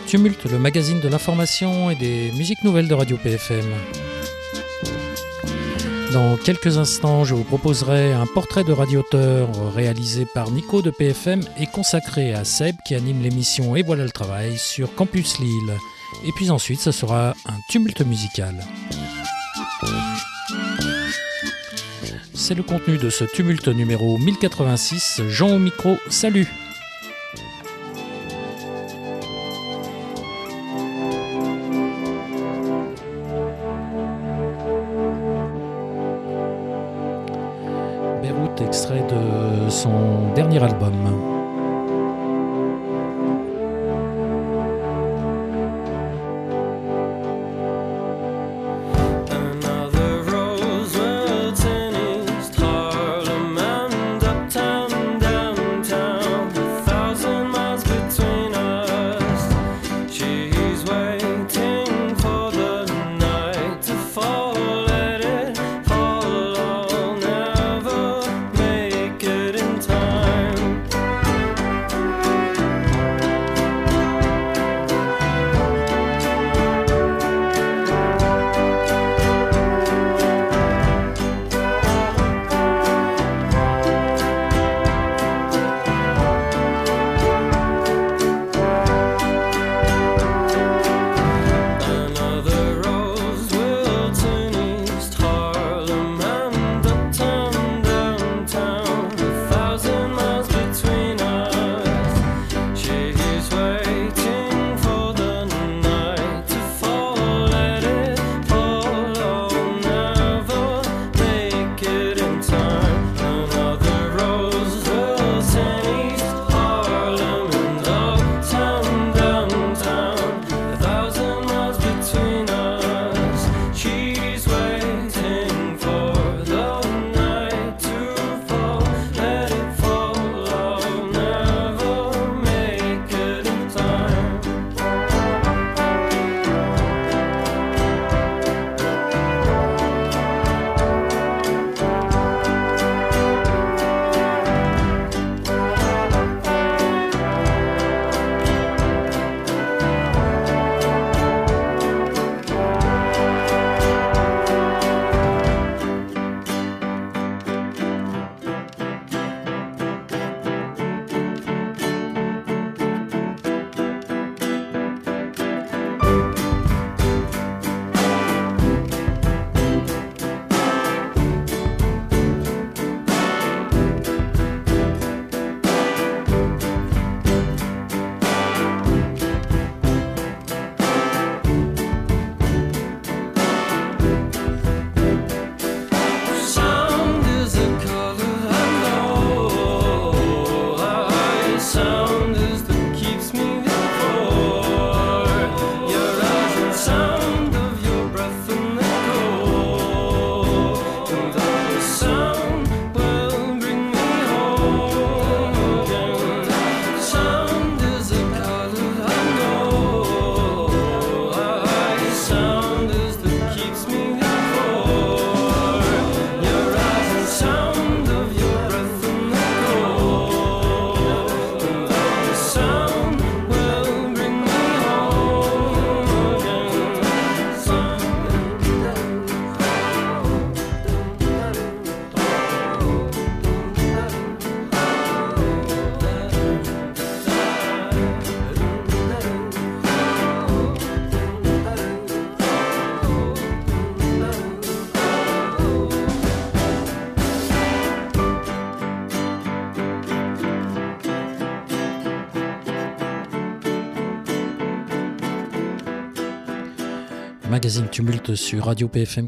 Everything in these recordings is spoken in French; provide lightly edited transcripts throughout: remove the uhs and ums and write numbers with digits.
Tumulte, le magazine de l'information et des musiques nouvelles de Radio PFM. Dans quelques instants, je vous proposerai un portrait de radio-auteur réalisé par Nico de PFM et consacré à Seb qui anime l'émission Et voilà le travail sur Campus Lille. Et puis ensuite, ce sera un tumulte musical. C'est le contenu de ce tumulte numéro 1086. Jean au micro, salut! Beyrouth, extrait de son dernier album. Magazine Tumulte sur Radio PFM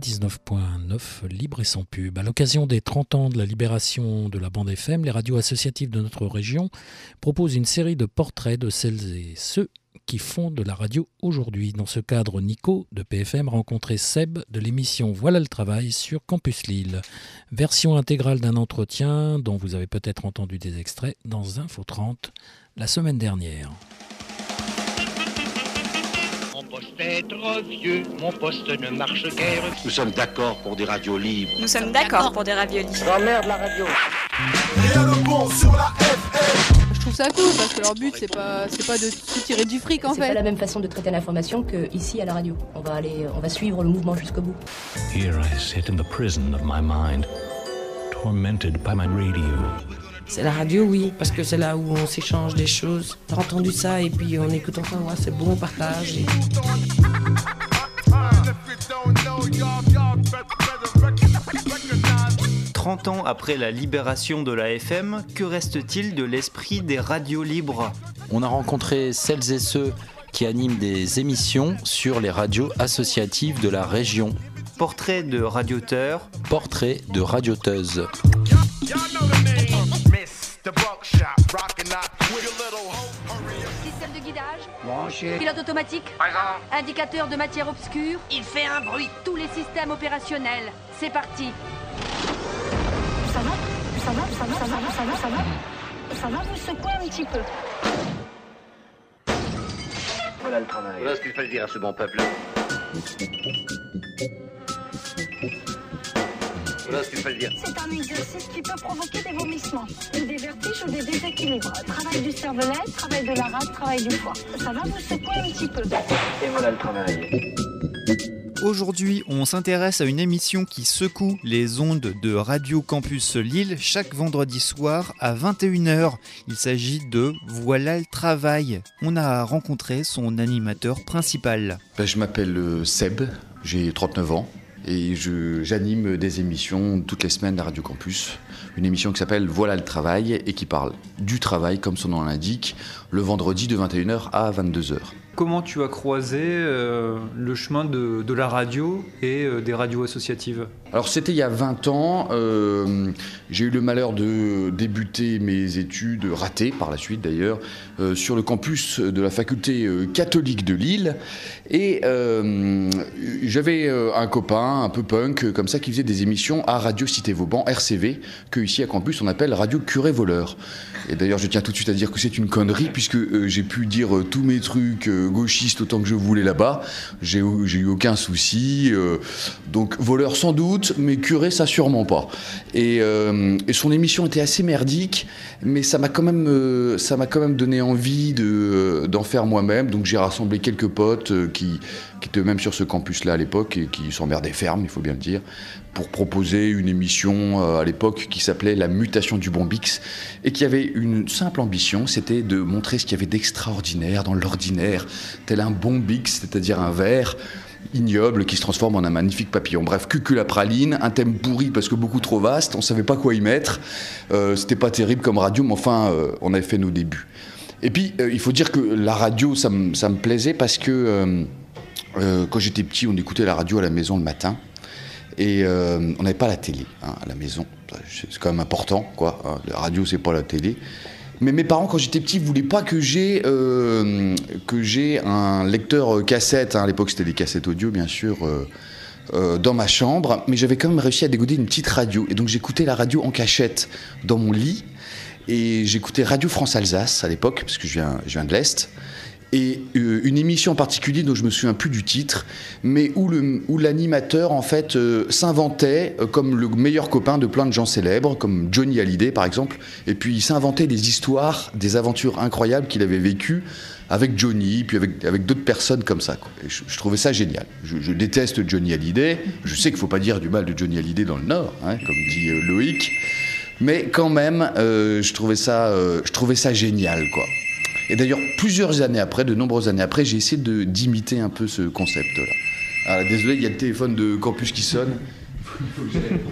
99.9, libre et sans pub. À l'occasion des 30 ans de la libération de la bande FM, les radios associatives de notre région proposent une série de portraits de celles et ceux qui font de la radio aujourd'hui. Dans ce cadre, Nico de PFM rencontrait Seb de l'émission Voilà le travail sur Campus Lille. Version intégrale d'un entretien dont vous avez peut-être entendu des extraits dans Info 30 la semaine dernière. Être vieux, mon poste ne marche guère. Nous sommes d'accord pour des radios libres. Nous sommes d'accord pour des raviolis. J'emmerde la radio. Rien de bon sur la FM. trouve ça cool parce que leur but c'est pas de se tirer du fric en fait. C'est pas la même façon de traiter l'information qu'ici à la radio. On va suivre le mouvement jusqu'au bout. Here I sit in the prison of my mind, tormented by my radio. C'est la radio, oui, parce que c'est là où on s'échange des choses. J'ai entendu ça et puis en écoutant ça, ouais, c'est bon, on partage. 30 ans après la libération de la FM, que reste-t-il de l'esprit des radios libres ? On a rencontré celles et ceux qui animent des émissions sur les radios associatives de la région. Portrait de radioteurs. Portrait de radioteuses. Système de guidage. Branché. Pilote automatique. Présent. Indicateur de matière obscure. Il fait un bruit. Tous les systèmes opérationnels. C'est parti. Ça va, vous secouer un petit peu. Voilà le travail. Voilà ce qu'il fallait dire à ce bon peuple. Voilà ce qu'il fallait dire. C'est un exercice qui peut provoquer des vomissements, des vertiges ou des déséquilibres. Travail du cervelet, travail de la rate, travail du foie. Ça va vous secouer un petit peu. Et voilà le travail. Aujourd'hui, on s'intéresse à une émission qui secoue les ondes de Radio Campus Lille chaque vendredi soir à 21h. Il s'agit de Voilà le travail. On a rencontré son animateur principal. Je m'appelle Seb, j'ai 39 ans. Et j'anime des émissions toutes les semaines à Radio Campus. Une émission qui s'appelle Voilà le travail et qui parle du travail, comme son nom l'indique, le vendredi de 21h à 22h. Comment tu as croisé le chemin de la radio et des radios associatives ? Alors c'était il y a 20 ans, j'ai eu le malheur de débuter mes études, ratées par la suite d'ailleurs, sur le campus de la faculté catholique de Lille. Et j'avais un copain un peu punk comme ça qui faisait des émissions à Radio Cité Vauban, RCV, que ici à campus on appelle Radio Curé Voleur. Et d'ailleurs je tiens tout de suite à dire que c'est une connerie puisque j'ai pu dire tous mes trucs gauchistes autant que je voulais là-bas. J'ai eu aucun souci. Donc voleur sans doute, mais curé ça sûrement pas. Et son émission était assez merdique, mais ça m'a quand même donné envie d'en faire moi-même. Donc j'ai rassemblé quelques potes qui étaient même sur ce campus-là à l'époque et qui s'emmerdaient ferme, il faut bien le dire, pour proposer une émission à l'époque qui s'appelait La mutation du Bombix et qui avait une simple ambition, c'était de montrer ce qu'il y avait d'extraordinaire dans l'ordinaire, tel un Bombix, c'est-à-dire un verre ignoble qui se transforme en un magnifique papillon. Bref, cuculapraline, un thème pourri parce que beaucoup trop vaste, on savait pas quoi y mettre, c'était pas terrible comme radio, mais enfin, on avait fait nos débuts. Et puis, il faut dire que la radio, ça me plaisait parce que quand j'étais petit, on écoutait la radio à la maison le matin. Et on n'avait pas la télé à la maison, c'est quand même important, quoi. La radio, c'est pas la télé. Mais mes parents, quand j'étais petit, voulaient pas que j'ai un lecteur cassette. À l'époque, c'était des cassettes audio, bien sûr, dans ma chambre. Mais j'avais quand même réussi à dégoder une petite radio. Et donc, j'écoutais la radio en cachette dans mon lit. Et j'écoutais Radio France Alsace à l'époque, parce que je viens de l'Est. Et une émission en particulier dont je me souviens plus du titre, mais où l'animateur en fait s'inventait comme le meilleur copain de plein de gens célèbres, comme Johnny Hallyday par exemple, et puis il s'inventait des histoires, des aventures incroyables qu'il avait vécues avec Johnny, puis avec d'autres personnes comme ça, quoi. Et je trouvais ça génial. Je déteste Johnny Hallyday, je sais qu'il faut pas dire du mal de Johnny Hallyday dans le Nord, comme dit Loïc, mais quand même, je trouvais ça génial, quoi. Et d'ailleurs, de nombreuses années après, j'ai essayé d'imiter un peu ce concept-là. Alors, désolé, il y a le téléphone de campus qui sonne. Il faut que j'aille répondre.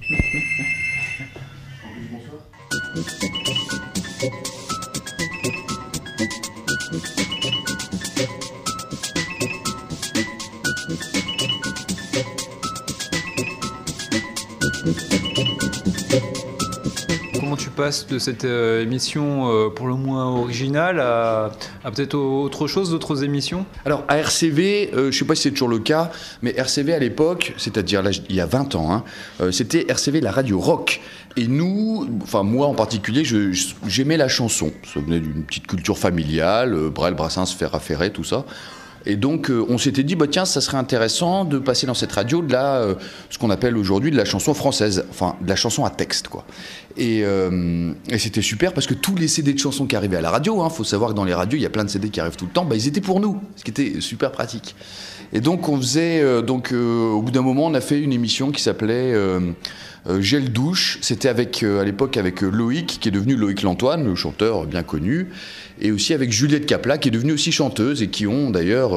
Comment tu passes de cette émission pour le moins originale à peut-être autre chose, d'autres émissions ? Alors à RCV, je ne sais pas si c'est toujours le cas, mais RCV à l'époque, c'est-à-dire là, il y a 20 ans, c'était RCV la radio rock. Et nous, enfin moi en particulier, j'aimais la chanson. Ça venait d'une petite culture familiale, Brel, Brassens, Ferrat, Ferret, tout ça. Et donc, on s'était dit, tiens, ça serait intéressant de passer dans cette radio de ce qu'on appelle aujourd'hui de la chanson française, enfin, de la chanson à texte, quoi. Et c'était super parce que tous les CD de chansons qui arrivaient à la radio, faut savoir que dans les radios, il y a plein de CD qui arrivent tout le temps, ils étaient pour nous, ce qui était super pratique. Et donc, on faisait, au bout d'un moment, on a fait une émission qui s'appelait Gel Douche. C'était à l'époque avec Loïc, qui est devenu Loïc Lantoine, le chanteur bien connu, et aussi avec Juliette Capla, qui est devenue aussi chanteuse, et qui ont d'ailleurs,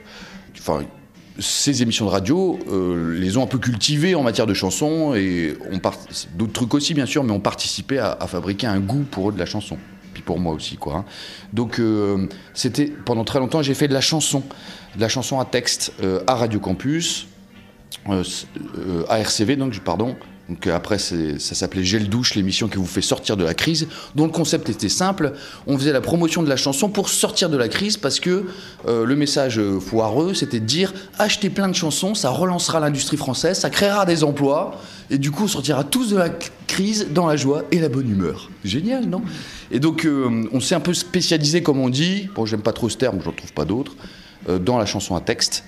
ces émissions de radio les ont un peu cultivées en matière de chansons, et d'autres trucs aussi bien sûr, mais ont participé à fabriquer un goût pour eux de la chanson. Puis pour moi aussi, quoi. Donc c'était, pendant très longtemps, j'ai fait de la chanson à texte à Radio Campus, à RCV, donc après, ça s'appelait Gel Douche, l'émission qui vous fait sortir de la crise, dont le concept était simple. On faisait la promotion de la chanson pour sortir de la crise, parce que le message foireux, c'était de dire « Achetez plein de chansons, ça relancera l'industrie française, ça créera des emplois, et du coup, on sortira tous de la crise dans la joie et la bonne humeur. » Génial, non ? Et donc, on s'est un peu spécialisé, comme on dit, bon, j'aime pas trop ce terme, j'en trouve pas d'autres, dans la chanson à texte.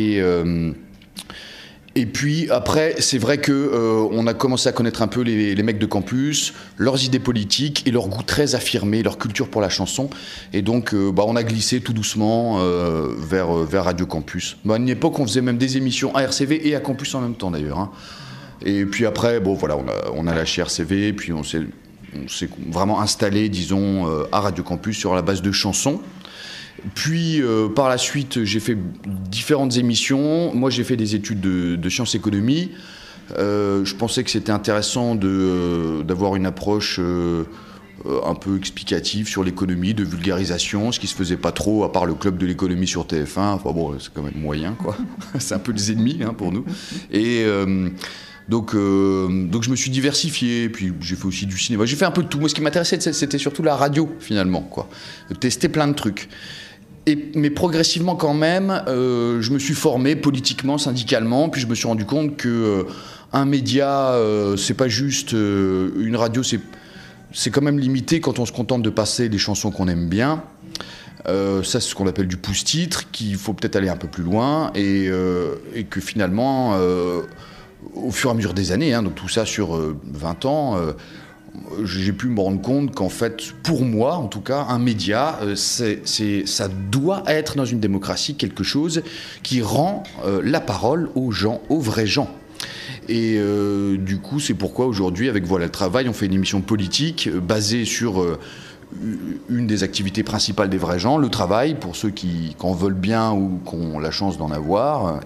Et puis après, c'est vrai qu'on a commencé à connaître un peu les mecs de campus, leurs idées politiques et leur goût très affirmé, leur culture pour la chanson. Et donc, on a glissé tout doucement vers Radio Campus. À une époque, on faisait même des émissions à RCV et à Campus en même temps d'ailleurs. Et puis après, on a lâché RCV, et puis on s'est vraiment installé, disons, à Radio Campus sur la base de chansons. Puis par la suite, j'ai fait différentes émissions. Moi, j'ai fait des études de sciences économie. Je pensais que c'était intéressant d'avoir une approche un peu explicative sur l'économie, de vulgarisation, ce qui se faisait pas trop, à part le club de l'économie sur TF1. Enfin bon, c'est quand même moyen, quoi. C'est un peu les ennemis pour nous. Et donc je me suis diversifié, puis j'ai fait aussi du cinéma. J'ai fait un peu de tout. Moi, ce qui m'intéressait, c'était surtout la radio, finalement, quoi. Tester plein de trucs. Mais progressivement, quand même, je me suis formé politiquement, syndicalement, puis je me suis rendu compte qu'un média, c'est pas juste une radio, c'est quand même limité quand on se contente de passer des chansons qu'on aime bien. Ça, c'est ce qu'on appelle du pouce-titre, qu'il faut peut-être aller un peu plus loin, et que finalement, au fur et à mesure des années, donc tout ça sur 20 ans, j'ai pu me rendre compte qu'en fait, pour moi, en tout cas, un média, ça doit être dans une démocratie quelque chose qui rend la parole aux gens, aux vrais gens. Et du coup, c'est pourquoi aujourd'hui, avec Voilà le Travail, on fait une émission politique basée sur une des activités principales des vrais gens, le travail, pour ceux qui en veulent bien ou qui ont la chance d'en avoir.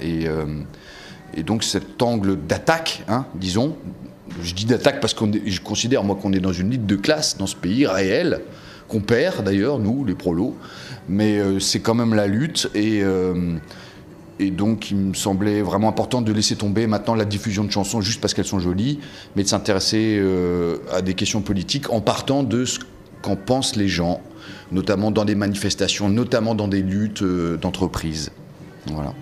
Et donc cet angle d'attaque, disons, je dis d'attaque parce que je considère, moi, qu'on est dans une lutte de classe dans ce pays réel, qu'on perd d'ailleurs, nous, les prolos, mais c'est quand même la lutte, et donc il me semblait vraiment important de laisser tomber maintenant la diffusion de chansons juste parce qu'elles sont jolies, mais de s'intéresser à des questions politiques en partant de ce qu'en pensent les gens, notamment dans des manifestations, notamment dans des luttes d'entreprise. Voilà.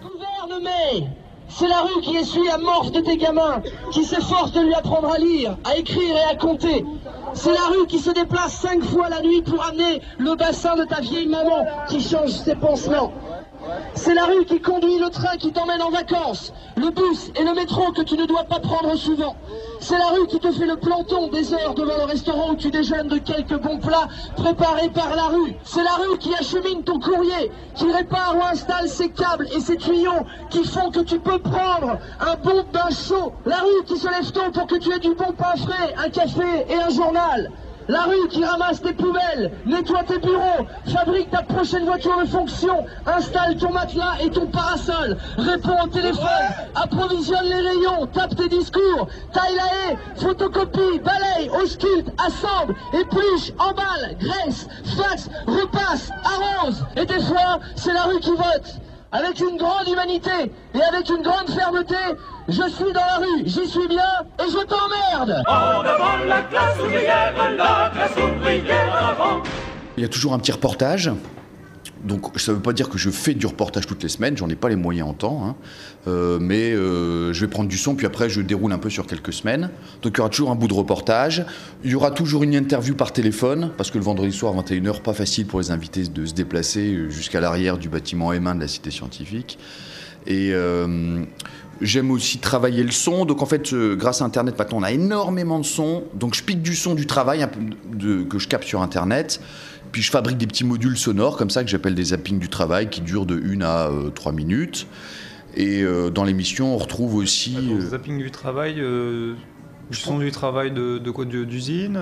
C'est la rue qui essuie la morve de tes gamins, qui s'efforce de lui apprendre à lire, à écrire et à compter. C'est la rue qui se déplace 5 fois la nuit pour amener le bassin de ta vieille maman qui change ses pansements. C'est la rue qui conduit le train qui t'emmène en vacances, le bus et le métro que tu ne dois pas prendre souvent. C'est la rue qui te fait le planton des heures devant le restaurant où tu déjeunes de quelques bons plats préparés par la rue. C'est la rue qui achemine ton courrier, qui répare ou installe ses câbles et ses tuyaux qui font que tu peux prendre un bon bain chaud. La rue qui se lève tôt pour que tu aies du bon pain frais, un café et un journal. La rue qui ramasse tes poubelles, nettoie tes bureaux, fabrique ta prochaine voiture de fonction, installe ton matelas et ton parasol, répond au téléphone, approvisionne les rayons, tape tes discours, taille la haie, photocopie, balaye, ausculte, assemble, épluche, emballe, graisse, faxe, repasse, arrose. Et des fois, c'est la rue qui vote. Avec une grande humanité et avec une grande fermeté, je suis dans la rue, j'y suis bien et je t'emmerde. En avant la classe ouvrière avant. Il y a toujours un petit reportage Donc ça ne veut pas dire que je fais du reportage toutes les semaines, j'en ai pas les moyens en temps, hein. Mais je vais prendre du son, puis après je déroule un peu sur quelques semaines. Donc il y aura toujours un bout de reportage, il y aura toujours une interview par téléphone, parce que le vendredi soir à 21h, pas facile pour les invités de se déplacer jusqu'à l'arrière du bâtiment M1 de la Cité Scientifique. Et j'aime aussi travailler le son, donc en fait grâce à Internet maintenant on a énormément de sons, donc je pique du son du travail un peu que je capte sur Internet. Puis je fabrique des petits modules sonores comme ça que j'appelle des zappings du travail qui durent de 1 à 3 minutes. Et dans l'émission, on retrouve aussi... zapping du travail, du son du travail de quoi, d'usine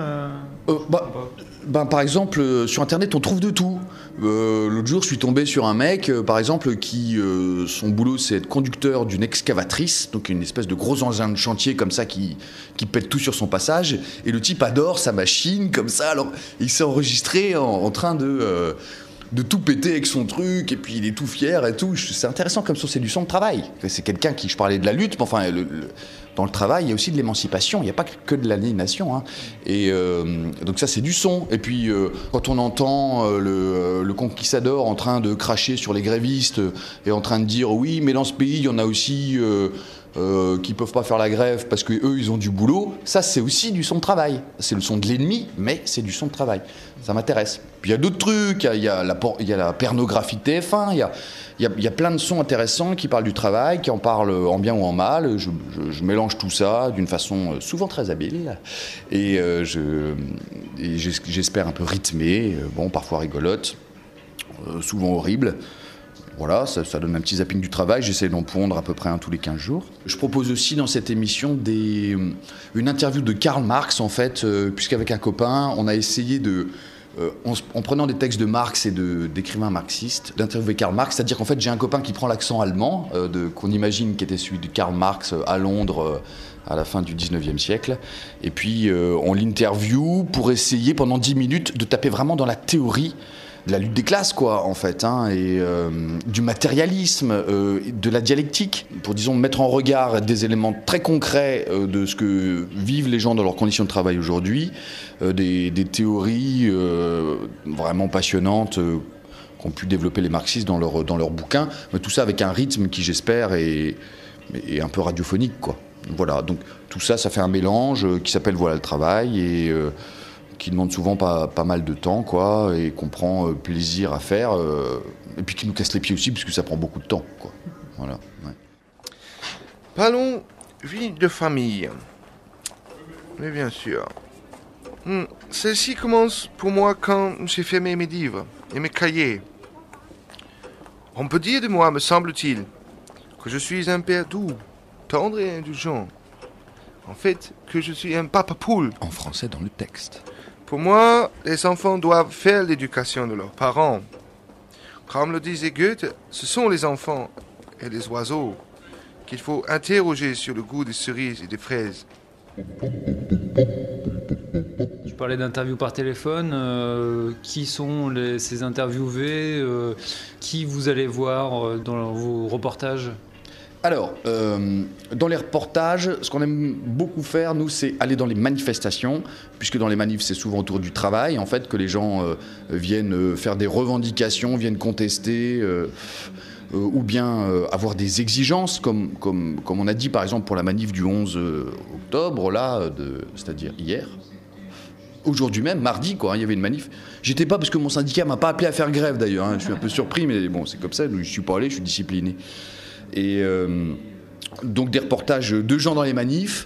par exemple, sur Internet, on trouve de tout. L'autre jour, je suis tombé sur un mec, par exemple, qui son boulot, c'est être conducteur d'une excavatrice, donc une espèce de gros engin de chantier comme ça qui pète tout sur son passage. Et le type adore sa machine comme ça. Alors, il s'est enregistré en train de tout péter avec son truc, et puis il est tout fier et tout. C'est intéressant comme ça, c'est du son de travail. C'est quelqu'un qui, je parlais de la lutte, mais enfin, dans le travail, il y a aussi de l'émancipation, il n'y a pas que de l'aliénation, hein. Et donc ça, c'est du son. Et puis, quand on entend le conquistador en train de cracher sur les grévistes et en train de dire « oui, mais dans ce pays, il y en a aussi... qui peuvent pas faire la grève parce que eux ils ont du boulot », ça c'est aussi du son de travail. C'est le son de l'ennemi, mais c'est du son de travail. Ça m'intéresse. Puis il y a d'autres trucs, il y a la pornographie de TF1, il y a plein de sons intéressants qui parlent du travail, qui en parlent en bien ou en mal. Je mélange tout ça d'une façon souvent très habile et j'espère un peu rythmée, parfois rigolote, souvent horrible. Voilà, ça donne un petit zapping du travail. J'essaie d'en pondre à peu près un tous les 15 jours. Je propose aussi dans cette émission une interview de Karl Marx, en fait, puisqu'avec un copain, on a essayé en prenant des textes de Marx et d'écrivains marxistes, d'interviewer Karl Marx. C'est-à-dire qu'en fait, j'ai un copain qui prend l'accent allemand, qu'on imagine qui était celui de Karl Marx à Londres à la fin du 19e siècle. Et puis, on l'interview pour essayer pendant 10 minutes de taper vraiment dans la théorie de la lutte des classes, quoi, en fait, hein, et du matérialisme, de la dialectique, pour, disons, mettre en regard des éléments très concrets de ce que vivent les gens dans leurs conditions de travail aujourd'hui, des théories vraiment passionnantes qu'ont pu développer les marxistes dans leurs bouquins, mais tout ça avec un rythme qui, j'espère, est un peu radiophonique, quoi. Voilà, donc tout ça, ça fait un mélange qui s'appelle Voilà le travail, et qui demande souvent pas mal de temps, quoi, et qu'on prend plaisir à faire, et puis qui nous casse les pieds aussi, puisque ça prend beaucoup de temps, quoi. Voilà. Ouais. Parlons vie de famille. Mais bien sûr. Celle-ci commence pour moi quand j'ai fermé mes livres et mes cahiers. On peut dire de moi, me semble-t-il, que je suis un père doux, tendre et indulgent. En fait, que je suis un papa poule. En français dans le texte. Pour moi, les enfants doivent faire l'éducation de leurs parents. Comme le disait Goethe, ce sont les enfants et les oiseaux qu'il faut interroger sur le goût des cerises et des fraises. Je parlais d'interviews par téléphone. Qui sont ces interviewés qui vous allez voir dans vos reportages ? Alors, dans les reportages, ce qu'on aime beaucoup faire, nous, c'est aller dans les manifestations, puisque dans les manifs, c'est souvent autour du travail, en fait, que les gens viennent faire des revendications, viennent contester, ou bien avoir des exigences, comme on a dit, par exemple, pour la manif du 11 octobre, là, c'est-à-dire hier. Aujourd'hui même, mardi, quoi, il y avait une manif. J'étais pas, parce que mon syndicat m'a pas appelé à faire grève, d'ailleurs, hein. Je suis un peu surpris, mais bon, c'est comme ça, je suis pas allé, je suis discipliné. Et donc des reportages de gens dans les manifs.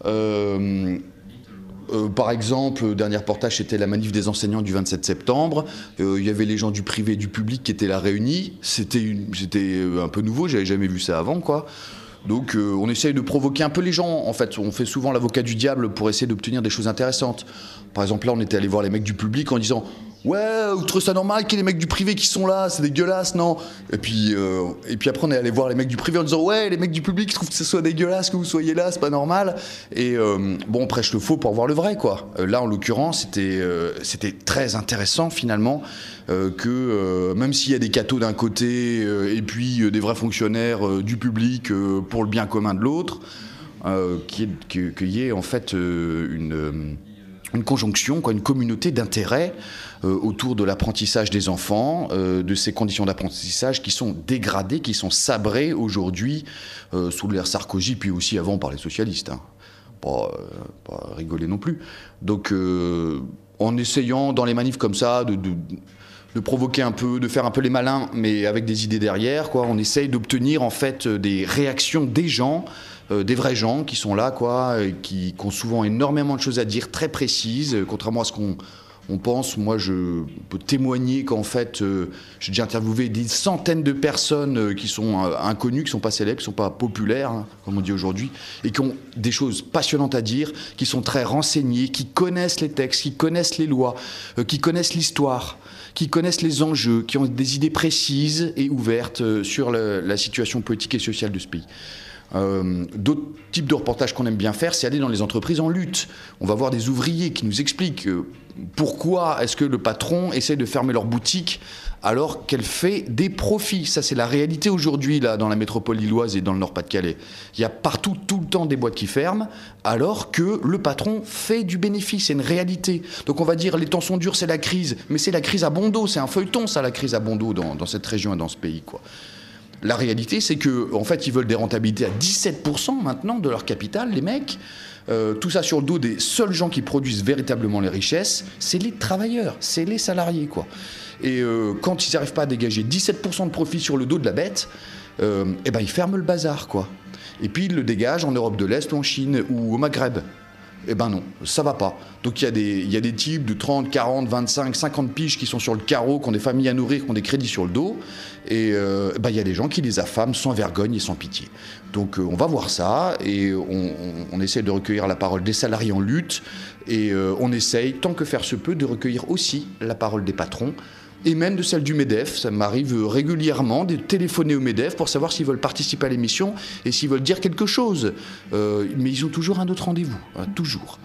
Par exemple, le dernier reportage, c'était la manif des enseignants du 27 septembre. Il y avait les gens du privé et du public qui étaient là réunis. C'était un peu nouveau, j'avais jamais vu ça avant, quoi. Donc on essaye de provoquer un peu les gens. En fait, on fait souvent l'avocat du diable pour essayer d'obtenir des choses intéressantes. Par exemple, là, on était allé voir les mecs du public en disant « Ouais, vous trouvez ça normal qu'il y ait les mecs du privé qui sont là, c'est dégueulasse, non ?» Et puis après, on est allé voir les mecs du privé en disant « Ouais, les mecs du public trouvent que ce soit dégueulasse que vous soyez là, c'est pas normal. » Et bon, on prêche le faux pour voir le vrai, quoi. Là, en l'occurrence, c'était très intéressant, finalement, que même s'il y a des cathos d'un côté et puis des vrais fonctionnaires du public pour le bien commun de l'autre, qu'il y ait en fait une conjonction, une communauté d'intérêt autour de l'apprentissage des enfants, de ces conditions d'apprentissage qui sont dégradées, qui sont sabrées aujourd'hui sous l'ère Sarkozy, puis aussi avant par les socialistes. Hein. Pas rigoler non plus. Donc en essayant dans les manifs comme ça de provoquer un peu, de faire un peu les malins, mais avec des idées derrière, on essaye d'obtenir en fait des réactions des gens, des vrais gens qui sont là, qui ont souvent énormément de choses à dire, très précises, contrairement à ce qu'on pense. Moi, je peux témoigner qu'en fait, j'ai déjà interviewé des centaines de personnes qui sont inconnues, qui ne sont pas célèbres, qui ne sont pas populaires, hein, comme on dit aujourd'hui, et qui ont des choses passionnantes à dire, qui sont très renseignées, qui connaissent les textes, qui connaissent les lois, qui connaissent l'histoire, qui connaissent les enjeux, qui ont des idées précises et ouvertes sur la situation politique et sociale de ce pays. D'autres types de reportages qu'on aime bien faire, c'est aller dans les entreprises en lutte. On va voir des ouvriers qui nous expliquent pourquoi est-ce que le patron essaie de fermer leur boutique alors qu'elle fait des profits. Ça, c'est la réalité aujourd'hui là, dans la métropole lilloise et dans le Nord-Pas-de-Calais. Il y a partout, tout le temps, des boîtes qui ferment alors que le patron fait du bénéfice. C'est une réalité. Donc on va dire les temps sont durs, c'est la crise. Mais c'est la crise à bon dos. C'est un feuilleton, ça, la crise à bon dos dans cette région et dans ce pays, La réalité, c'est qu'en fait, ils veulent des rentabilités à 17% maintenant de leur capital, les mecs. Tout ça sur le dos des seuls gens qui produisent véritablement les richesses, c'est les travailleurs, c'est les salariés, Et quand ils n'arrivent pas à dégager 17% de profit sur le dos de la bête, ils ferment le bazar, Et puis ils le dégagent en Europe de l'Est ou en Chine ou au Maghreb. Non, ça va pas. Donc il y a des types de 30, 40, 25, 50 piges qui sont sur le carreau, qui ont des familles à nourrir, qui ont des crédits sur le dos. Et il y a des gens qui les affament sans vergogne et sans pitié. Donc on va voir ça et on essaie de recueillir la parole des salariés en lutte. Et on essaye, tant que faire se peut, de recueillir aussi la parole des patrons. Et même de celle du MEDEF. Ça m'arrive régulièrement de téléphoner au MEDEF pour savoir s'ils veulent participer à l'émission et s'ils veulent dire quelque chose. Mais ils ont toujours un autre rendez-vous, toujours.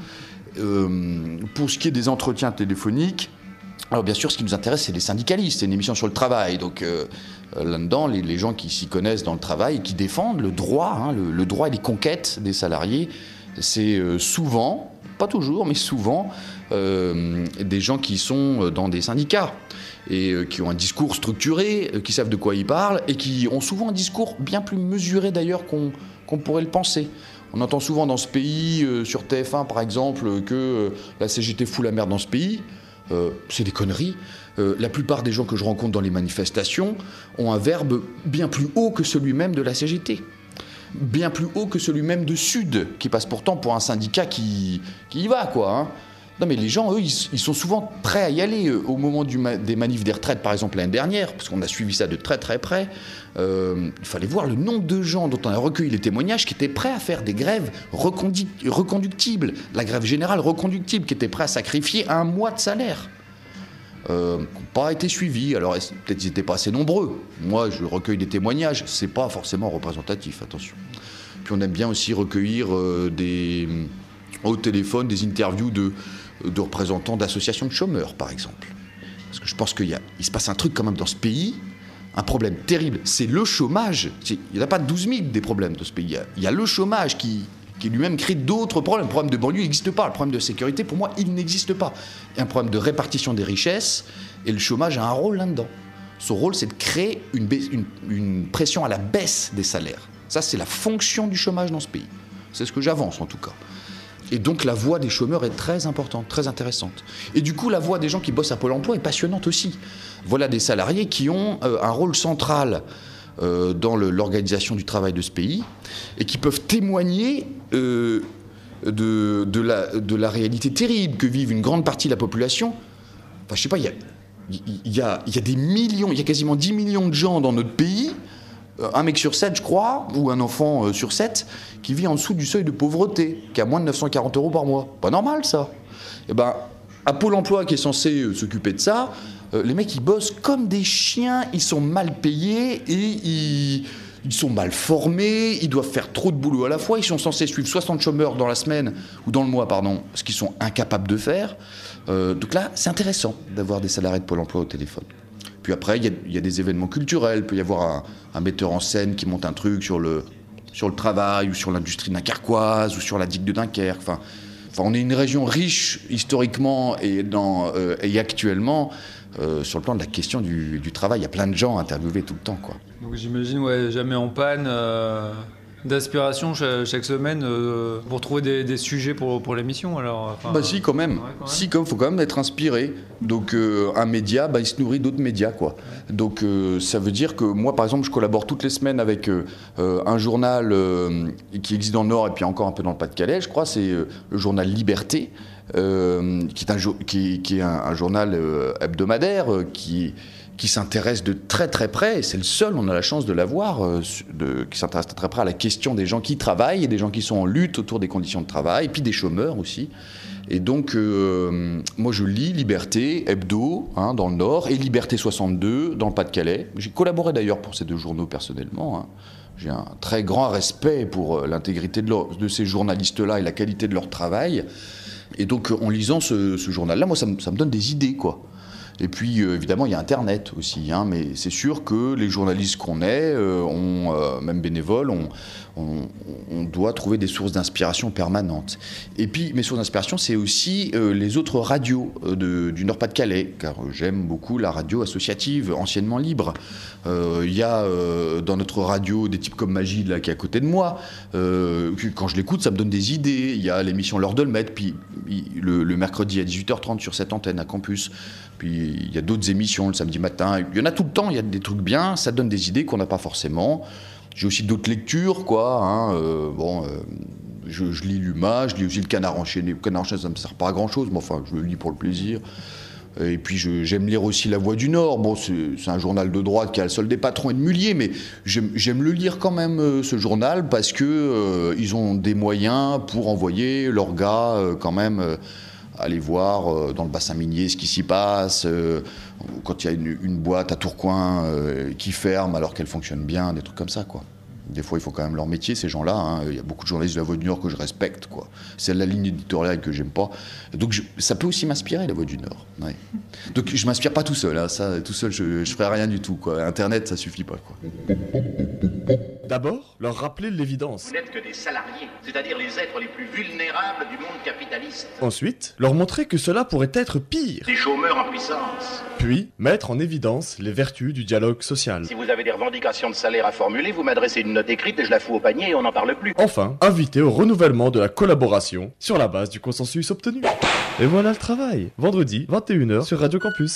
Pour ce qui est des entretiens téléphoniques, alors bien sûr, ce qui nous intéresse, c'est les syndicalistes. C'est une émission sur le travail. Donc là-dedans, les gens qui s'y connaissent dans le travail et qui défendent le droit, le droit et les conquêtes des salariés, c'est souvent, pas toujours, mais souvent, des gens qui sont dans des syndicats et qui ont un discours structuré, qui savent de quoi ils parlent et qui ont souvent un discours bien plus mesuré d'ailleurs qu'on pourrait le penser. On entend souvent dans ce pays, sur TF1 par exemple, que la CGT fout la merde dans ce pays. C'est des conneries. La plupart des gens que je rencontre dans les manifestations ont un verbe bien plus haut que celui même de la CGT. Bien plus haut que celui même de Sud, qui passe pourtant pour un syndicat qui y va, Non mais les gens, eux, ils sont souvent prêts à y aller. Au moment des manifs des retraites, par exemple, l'année dernière, parce qu'on a suivi ça de très très près, il fallait voir le nombre de gens dont on a recueilli les témoignages qui étaient prêts à faire des grèves reconductibles, la grève générale reconductible, qui étaient prêts à sacrifier un mois de salaire. Qui n'ont pas été suivis. Alors peut-être qu'ils n'étaient pas assez nombreux. Moi, je recueille des témoignages, c'est pas forcément représentatif, attention. Puis on aime bien aussi recueillir au téléphone des interviews de représentants d'associations de chômeurs, par exemple. Parce que je pense qu'il se passe un truc quand même dans ce pays, un problème terrible, c'est le chômage. Il n'y en a pas 12 000 des problèmes dans ce pays. Il y a le chômage qui lui-même crée d'autres problèmes. Le problème de banlieue n'existe pas. Le problème de sécurité, pour moi, il n'existe pas. Il y a un problème de répartition des richesses et le chômage a un rôle là-dedans. Son rôle, c'est de créer une pression à la baisse des salaires. Ça, c'est la fonction du chômage dans ce pays. C'est ce que j'avance, en tout cas. Et donc, la voix des chômeurs est très importante, très intéressante. Et du coup, la voix des gens qui bossent à Pôle emploi est passionnante aussi. Voilà des salariés qui ont un rôle central dans l'organisation du travail de ce pays et qui peuvent témoigner de la réalité terrible que vivent une grande partie de la population. Enfin, je sais pas, il y a des millions, il y a quasiment 10 millions de gens dans notre pays, un mec sur 7, je crois, ou un enfant sur 7, qui vit en dessous du seuil de pauvreté, qui a moins de 940 € par mois. Pas normal, ça. Et à Pôle emploi, qui est censé s'occuper de ça, les mecs, ils bossent comme des chiens, ils sont mal payés et ils sont mal formés, ils doivent faire trop de boulot à la fois, ils sont censés suivre 60 chômeurs dans la semaine, ou dans le mois, pardon, ce qu'ils sont incapables de faire. Donc là, c'est intéressant d'avoir des salariés de Pôle emploi au téléphone. Puis après, il y a des événements culturels, il peut y avoir un metteur en scène qui monte un truc sur le travail, ou sur l'industrie dunkerquoise, ou sur la digue de Dunkerque. Enfin, on est une région riche historiquement et actuellement sur le plan de la question du travail. Il y a plein de gens interviewés tout le temps, quoi. Donc j'imagine, jamais en panne d'inspiration chaque semaine pour trouver des sujets pour l'émission, alors. Si, quand même. Si, faut quand même être inspiré. Donc un média, il se nourrit d'autres médias, quoi. Donc ça veut dire que moi, par exemple, je collabore toutes les semaines avec un journal qui existe dans le Nord et puis encore un peu dans le Pas-de-Calais, je crois, c'est le journal Liberté, qui est un journal hebdomadaire qui s'intéresse de très très près, et c'est le seul, on a la chance de l'avoir, qui s'intéresse très très près à la question des gens qui travaillent et des gens qui sont en lutte autour des conditions de travail, et puis des chômeurs aussi. Et donc, moi je lis Liberté, Hebdo, dans le Nord, et Liberté 62 dans le Pas-de-Calais. J'ai collaboré d'ailleurs pour ces deux journaux personnellement. J'ai un très grand respect pour l'intégrité de ces journalistes-là et la qualité de leur travail. Et donc, en lisant ce journal-là, moi ça me donne des idées, quoi. Et puis, évidemment, il y a Internet aussi, mais c'est sûr que les journalistes qu'on est, même bénévoles, on doit trouver des sources d'inspiration permanentes. Et puis, mes sources d'inspiration, c'est aussi les autres radios du Nord-Pas-de-Calais, car j'aime beaucoup la radio associative, anciennement libre. Il y a dans notre radio des types comme Magid, là, qui est à côté de moi. Quand je l'écoute, ça me donne des idées. Il y a l'émission L'Heure de le Mettre, puis le mercredi à 18h30 sur cette antenne à Campus. Puis il y a d'autres émissions le samedi matin. Il y en a tout le temps, il y a des trucs bien, ça donne des idées qu'on n'a pas forcément. J'ai aussi d'autres lectures, quoi. Je lis l'UMA, je lis aussi le Canard enchaîné. Le Canard enchaîné, ça ne me sert pas à grand-chose, mais enfin, je le lis pour le plaisir. Et puis j'aime lire aussi La Voix du Nord. Bon, c'est un journal de droite qui a le sol des patrons et de Mullier, mais j'aime le lire quand même, ce journal, parce que ils ont des moyens pour envoyer leurs gars quand même aller voir dans le bassin minier ce qui s'y passe, quand il y a une boîte à Tourcoing qui ferme alors qu'elle fonctionne bien, des trucs comme ça, quoi. Des fois, ils font quand même leur métier, ces gens-là. Il y a beaucoup de journalistes de La Voix du Nord que je respecte, quoi. C'est la ligne éditoriale que j'aime pas. Donc, ça peut aussi m'inspirer, La Voix du Nord. Ouais. Donc, je m'inspire pas tout seul. Ça, tout seul, je ferai rien du tout, quoi. Internet, ça suffit pas, quoi. D'abord, leur rappeler l'évidence. Vous n'êtes que des salariés, c'est-à-dire les êtres les plus vulnérables du monde capitaliste. Ensuite, leur montrer que cela pourrait être pire. Des chômeurs en puissance. Puis, mettre en évidence les vertus du dialogue social. Si vous avez des revendications de salaire à formuler, vous m'adressez une note écrite et je la fous au panier et on n'en parle plus. Enfin, inviter au renouvellement de la collaboration sur la base du consensus obtenu. Et voilà le travail. Vendredi, 21h sur Radio Campus.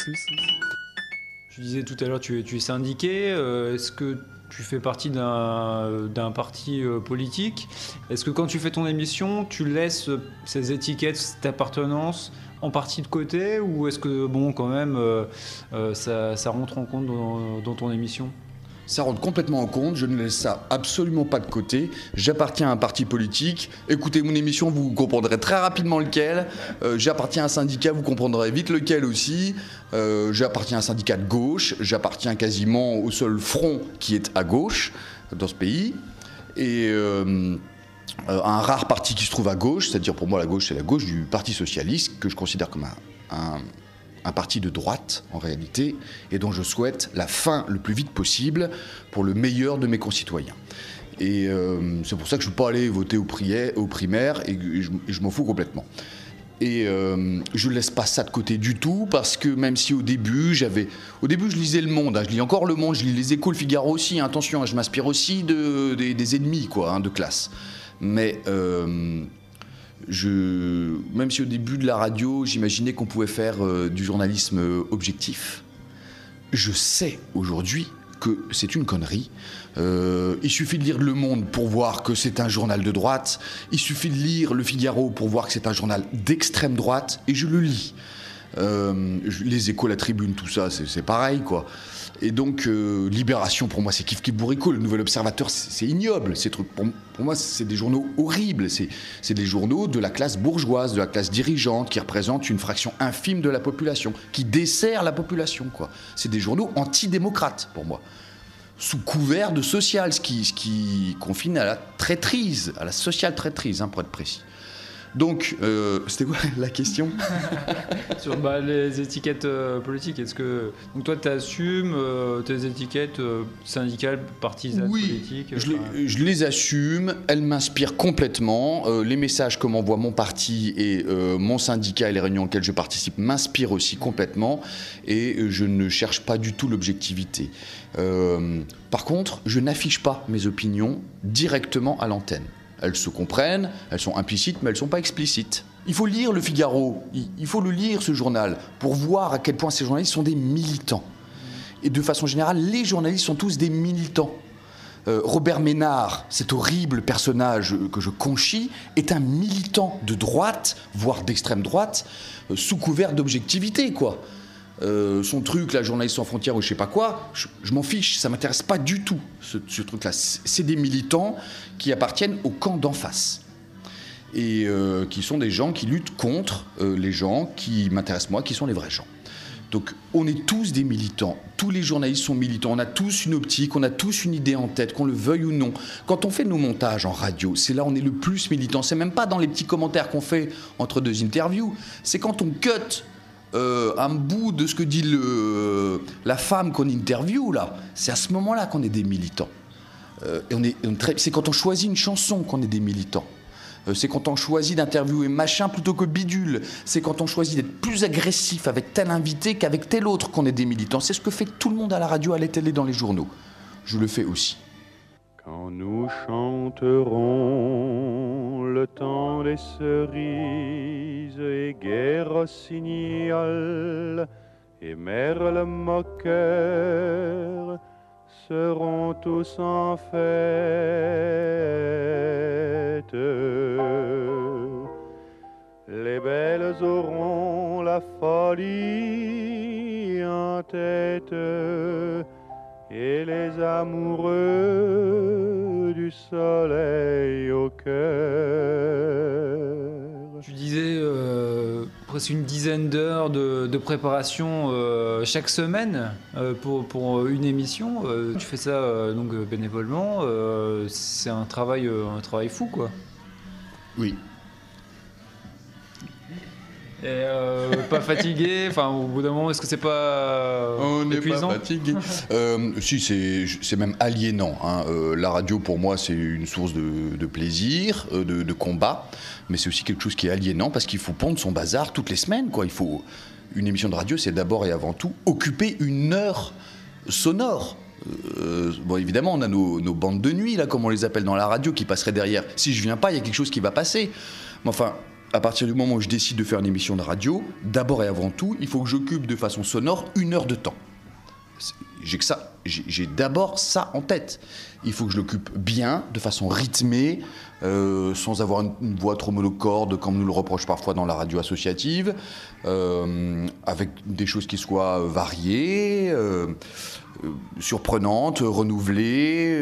Tu disais tout à l'heure, tu es syndiqué. Est-ce que tu fais partie d'un parti politique? Est-ce que quand tu fais ton émission, tu laisses ces étiquettes, cette appartenance en partie de côté, ou est-ce que, quand même, ça rentre en compte dans ton émission? Ça rentre complètement en compte, je ne laisse ça absolument pas de côté. J'appartiens à un parti politique. Écoutez mon émission, vous comprendrez très rapidement lequel. J'appartiens à un syndicat, vous comprendrez vite lequel aussi. J'appartiens à un syndicat de gauche. J'appartiens quasiment au seul front qui est à gauche dans ce pays. Et un rare parti qui se trouve à gauche, c'est-à-dire pour moi la gauche, c'est la gauche du Parti Socialiste, que je considère comme un parti de droite, en réalité, et dont je souhaite la fin le plus vite possible pour le meilleur de mes concitoyens. Et c'est pour ça que je ne suis pas allé voter aux primaires, et je m'en fous complètement. Et je ne laisse pas ça de côté du tout, parce que même si au début, je lisais Le Monde, je lis encore Le Monde, je lis Les Échos, Le Figaro aussi, attention, je m'inspire aussi des ennemis, quoi, de classe. Mais même si au début de la radio, j'imaginais qu'on pouvait faire du journalisme objectif, je sais aujourd'hui que c'est une connerie. Il suffit de lire Le Monde pour voir que c'est un journal de droite. Il suffit de lire Le Figaro pour voir que c'est un journal d'extrême droite, et je le lis. Les Échos, La Tribune, tout ça, c'est pareil, quoi. Et donc, Libération, pour moi, c'est kiff kiff bourricot. Le Nouvel Observateur, c'est ignoble. Ces trucs, pour moi, c'est des journaux horribles. C'est des journaux de la classe bourgeoise, de la classe dirigeante, qui représentent une fraction infime de la population, qui dessert la population, quoi. C'est des journaux antidémocrates, pour moi. Sous couvert de social, ce qui confine à la traîtrise, à la sociale traîtrise, pour être précis. Donc, c'était quoi la question? Sur les étiquettes politiques, est-ce que donc toi tu assumes tes étiquettes syndicales, partisanes, politiques? Je les assume, elles m'inspirent complètement. Les messages que m'envoie mon parti et mon syndicat et les réunions auxquelles je participe m'inspirent aussi complètement, et je ne cherche pas du tout l'objectivité. Par contre, je n'affiche pas mes opinions directement à l'antenne. Elles se comprennent, elles sont implicites, mais elles ne sont pas explicites. Il faut lire Le Figaro, il faut le lire, ce journal, pour voir à quel point ces journalistes sont des militants. Et de façon générale, les journalistes sont tous des militants. Robert Ménard, cet horrible personnage que je conchis, est un militant de droite, voire d'extrême droite, sous couvert d'objectivité, quoi. Son truc, la journaliste sans frontières ou je sais pas quoi, je m'en fiche, ça m'intéresse pas du tout, ce truc-là. C'est des militants qui appartiennent au camp d'en face. Et qui sont des gens qui luttent contre les gens qui m'intéressent moi, qui sont les vrais gens. Donc on est tous des militants, tous les journalistes sont militants, on a tous une optique, on a tous une idée en tête, qu'on le veuille ou non. Quand on fait nos montages en radio, c'est là où on est le plus militant, c'est même pas dans les petits commentaires qu'on fait entre deux interviews, c'est quand on cut un bout de ce que dit la femme qu'on interviewe, là, c'est à ce moment-là qu'on est des militants. C'est quand on choisit une chanson qu'on est des militants. C'est quand on choisit d'interviewer machin plutôt que bidule. C'est quand on choisit d'être plus agressif avec tel invité qu'avec tel autre qu'on est des militants. C'est ce que fait tout le monde à la radio, à la télé, dans les journaux. Je le fais aussi. Quand nous chanterons le temps des cerises et Gai Rossignol et Merle moqueur seront tous en fête. Les belles auront la folie en tête et les amoureux du soleil au cœur. Tu disais presque une dizaine d'heures de préparation chaque semaine pour une émission. Tu fais ça donc bénévolement. C'est un travail fou, quoi. Oui. Et pas fatigué, enfin au bout d'un moment, est-ce que c'est pas épuisant? On n'est pas fatigué. Si, c'est même aliénant, hein. La radio pour moi c'est une source de plaisir, de combat, mais c'est aussi quelque chose qui est aliénant parce qu'il faut pondre son bazar toutes les semaines, quoi. Une émission de radio, c'est d'abord et avant tout occuper une heure sonore. Bon, évidemment, on a nos bandes de nuit, là, comme on les appelle dans la radio, qui passeraient derrière. Si je viens pas, il y a quelque chose qui va passer. Mais enfin, à partir du moment où je décide de faire une émission de radio, d'abord et avant tout, il faut que j'occupe de façon sonore une heure de temps. J'ai d'abord ça en tête. Il faut que je l'occupe bien, de façon rythmée, sans avoir une voix trop monocorde, comme nous le reproche parfois dans la radio associative, avec des choses qui soient variées, surprenantes, renouvelées,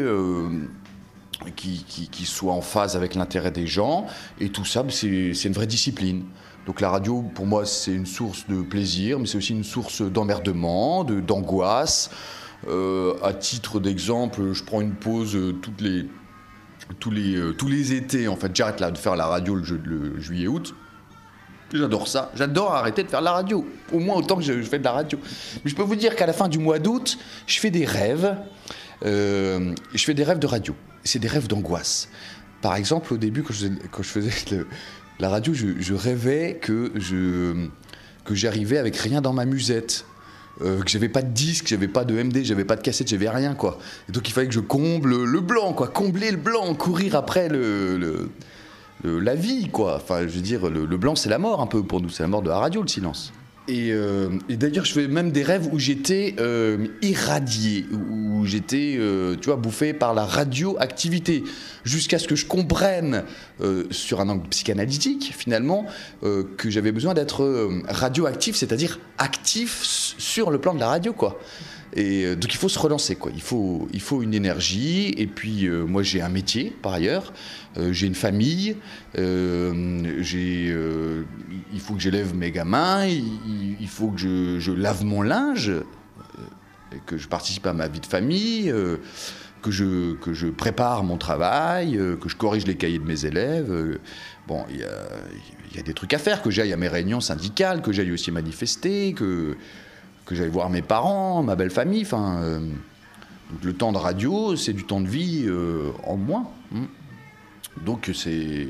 qui soient en phase avec l'intérêt des gens. Et tout ça, c'est une vraie discipline. Donc la radio, pour moi, c'est une source de plaisir, mais c'est aussi une source d'emmerdement, d'angoisse. À titre d'exemple, je prends une pause tous les étés. En fait, j'arrête là de faire la radio le juillet-août. J'adore ça. J'adore arrêter de faire de la radio. Au moins autant que je fais de la radio. Mais je peux vous dire qu'à la fin du mois d'août, je fais des rêves. Je fais des rêves de radio. C'est des rêves d'angoisse. Par exemple, au début, quand je faisais la radio, je rêvais que j'arrivais avec rien dans ma musette. Que j'avais pas de disque, j'avais pas de MD, j'avais pas de cassette, j'avais rien, quoi. Et donc il fallait que je comble le blanc, quoi, combler le blanc, courir après la vie, quoi. Enfin, je veux dire, le blanc c'est la mort un peu pour nous, c'est la mort de la radio, le silence. Et d'ailleurs, je fais même des rêves où j'étais irradié, où j'étais, bouffé par la radioactivité, jusqu'à ce que je comprenne, sur un angle psychanalytique, finalement, que j'avais besoin d'être radioactif, c'est-à-dire actif sur le plan de la radio, quoi. Et donc il faut se relancer, quoi. Il faut une énergie. Et puis moi j'ai un métier par ailleurs, j'ai une famille, il faut que j'élève mes gamins, il faut que je lave mon linge, que je participe à ma vie de famille, que je prépare mon travail, que je corrige les cahiers de mes élèves. Bon, il y a des trucs à faire, que j'aille à mes réunions syndicales, que j'aille aussi manifester, que j'aille voir mes parents, ma belle famille. Enfin, donc le temps de radio, c'est du temps de vie en moins. Donc c'est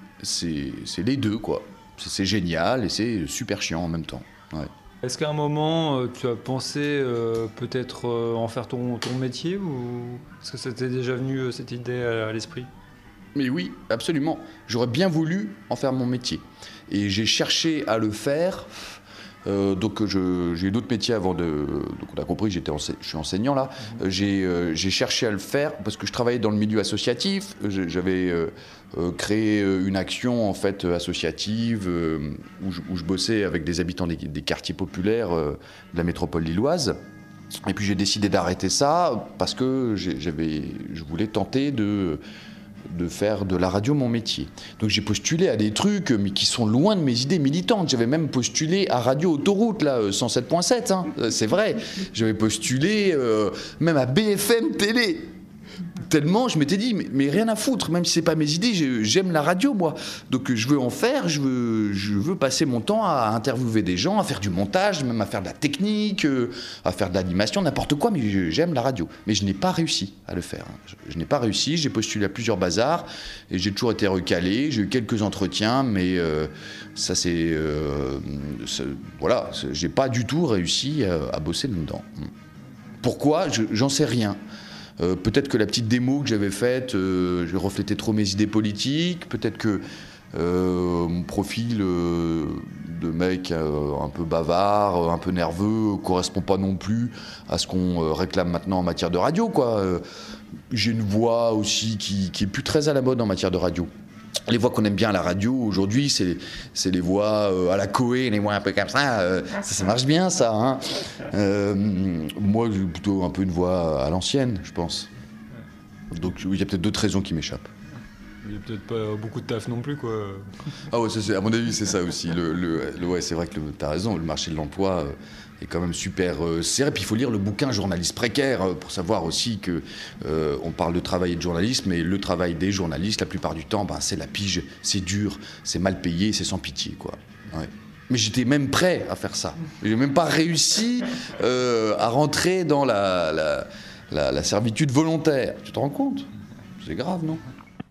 les deux, quoi. C'est génial et c'est super chiant en même temps. Ouais. Est-ce qu'à un moment, tu as pensé peut-être en faire ton métier, ou est-ce que ça t'est déjà venu cette idée à l'esprit ? Mais oui, absolument. J'aurais bien voulu en faire mon métier. Et j'ai cherché à le faire. Donc j'ai eu d'autres métiers avant de... Donc on a compris, je suis enseignant là. J'ai cherché à le faire parce que je travaillais dans le milieu associatif. J'avais créé une action en fait associative où je bossais avec des habitants des quartiers populaires de la métropole lilloise. Et puis j'ai décidé d'arrêter ça parce que je voulais tenter de faire de la radio mon métier. Donc j'ai postulé à des trucs mais qui sont loin de mes idées militantes. J'avais même postulé à Radio Autoroute, là, 107.7, hein, c'est vrai. J'avais postulé même à BFM Télé. Tellement je m'étais dit, mais rien à foutre, même si c'est pas mes idées, j'aime la radio moi. Donc je veux en faire, je veux passer mon temps à interviewer des gens, à faire du montage, même à faire de la technique, à faire de l'animation, n'importe quoi, mais j'aime la radio. Mais je n'ai pas réussi à le faire. Je n'ai pas réussi, j'ai postulé à plusieurs bazars et j'ai toujours été recalé, j'ai eu quelques entretiens, mais ça c'est... voilà, j'ai pas du tout réussi à bosser là-dedans. Pourquoi ? J'en sais rien. Peut-être que la petite démo que j'avais faite, je reflétais trop mes idées politiques. Peut-être que mon profil de mec un peu bavard, un peu nerveux, correspond pas non plus à ce qu'on réclame maintenant en matière de radio, quoi. J'ai une voix aussi qui est plus très à la mode en matière de radio. Les voix qu'on aime bien à la radio aujourd'hui, c'est les voix à la Coé, les voix un peu comme ça, ça marche bien ça. Hein. Moi, j'ai plutôt un peu une voix à l'ancienne, je pense. Donc il y a peut-être d'autres raisons qui m'échappent. Il n'y a peut-être pas beaucoup de taf non plus, quoi. Ah ouais, à mon avis, c'est ça aussi. Ouais, c'est vrai que t'as raison, le marché de l'emploi est quand même super serré. Puis il faut lire le bouquin Journaliste précaire pour savoir aussi que on parle de travail et de journalisme, mais le travail des journalistes, la plupart du temps, c'est la pige, c'est dur, c'est mal payé, c'est sans pitié, quoi. Ouais. Mais j'étais même prêt à faire ça. J'ai même pas réussi à rentrer dans la servitude volontaire. Tu te rends compte ? C'est grave, non ?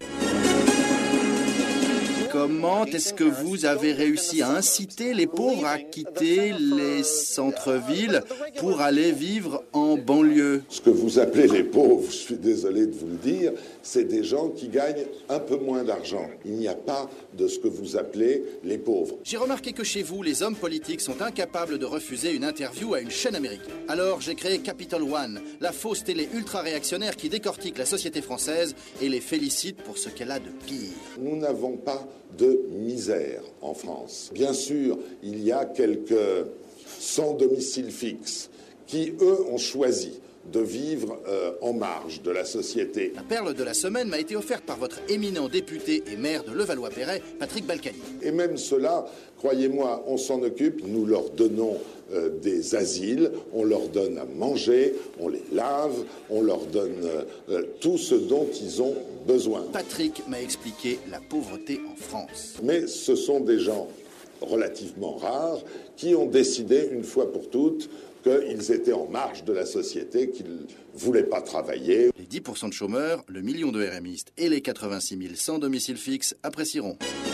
Comment est-ce que vous avez réussi à inciter les pauvres à quitter les centres-villes pour aller vivre en banlieue ? Ce que vous appelez les pauvres, je suis désolé de vous le dire, c'est des gens qui gagnent un peu moins d'argent. Il n'y a pas de ce que vous appelez les pauvres. J'ai remarqué que chez vous, les hommes politiques sont incapables de refuser une interview à une chaîne américaine. Alors j'ai créé Capital One, la fausse télé ultra-réactionnaire qui décortique la société française et les félicite pour ce qu'elle a de pire. Nous n'avons pas de misère en France. Bien sûr, il y a quelques sans domicile fixe qui, eux, ont choisi de vivre en marge de la société. La perle de la semaine m'a été offerte par votre éminent député et maire de Levallois-Perret, Patrick Balkany. Et même ceux-là, croyez-moi, on s'en occupe. Nous leur donnons des asiles, on leur donne à manger, on les lave, on leur donne tout ce dont ils ont besoin. Patrick m'a expliqué la pauvreté en France. Mais ce sont des gens relativement rares qui ont décidé une fois pour toutes qu'ils étaient en marge de la société, qu'ils ne voulaient pas travailler. Les 10% de chômeurs, le million de RMistes et les 86 000 sans domicile fixe apprécieront.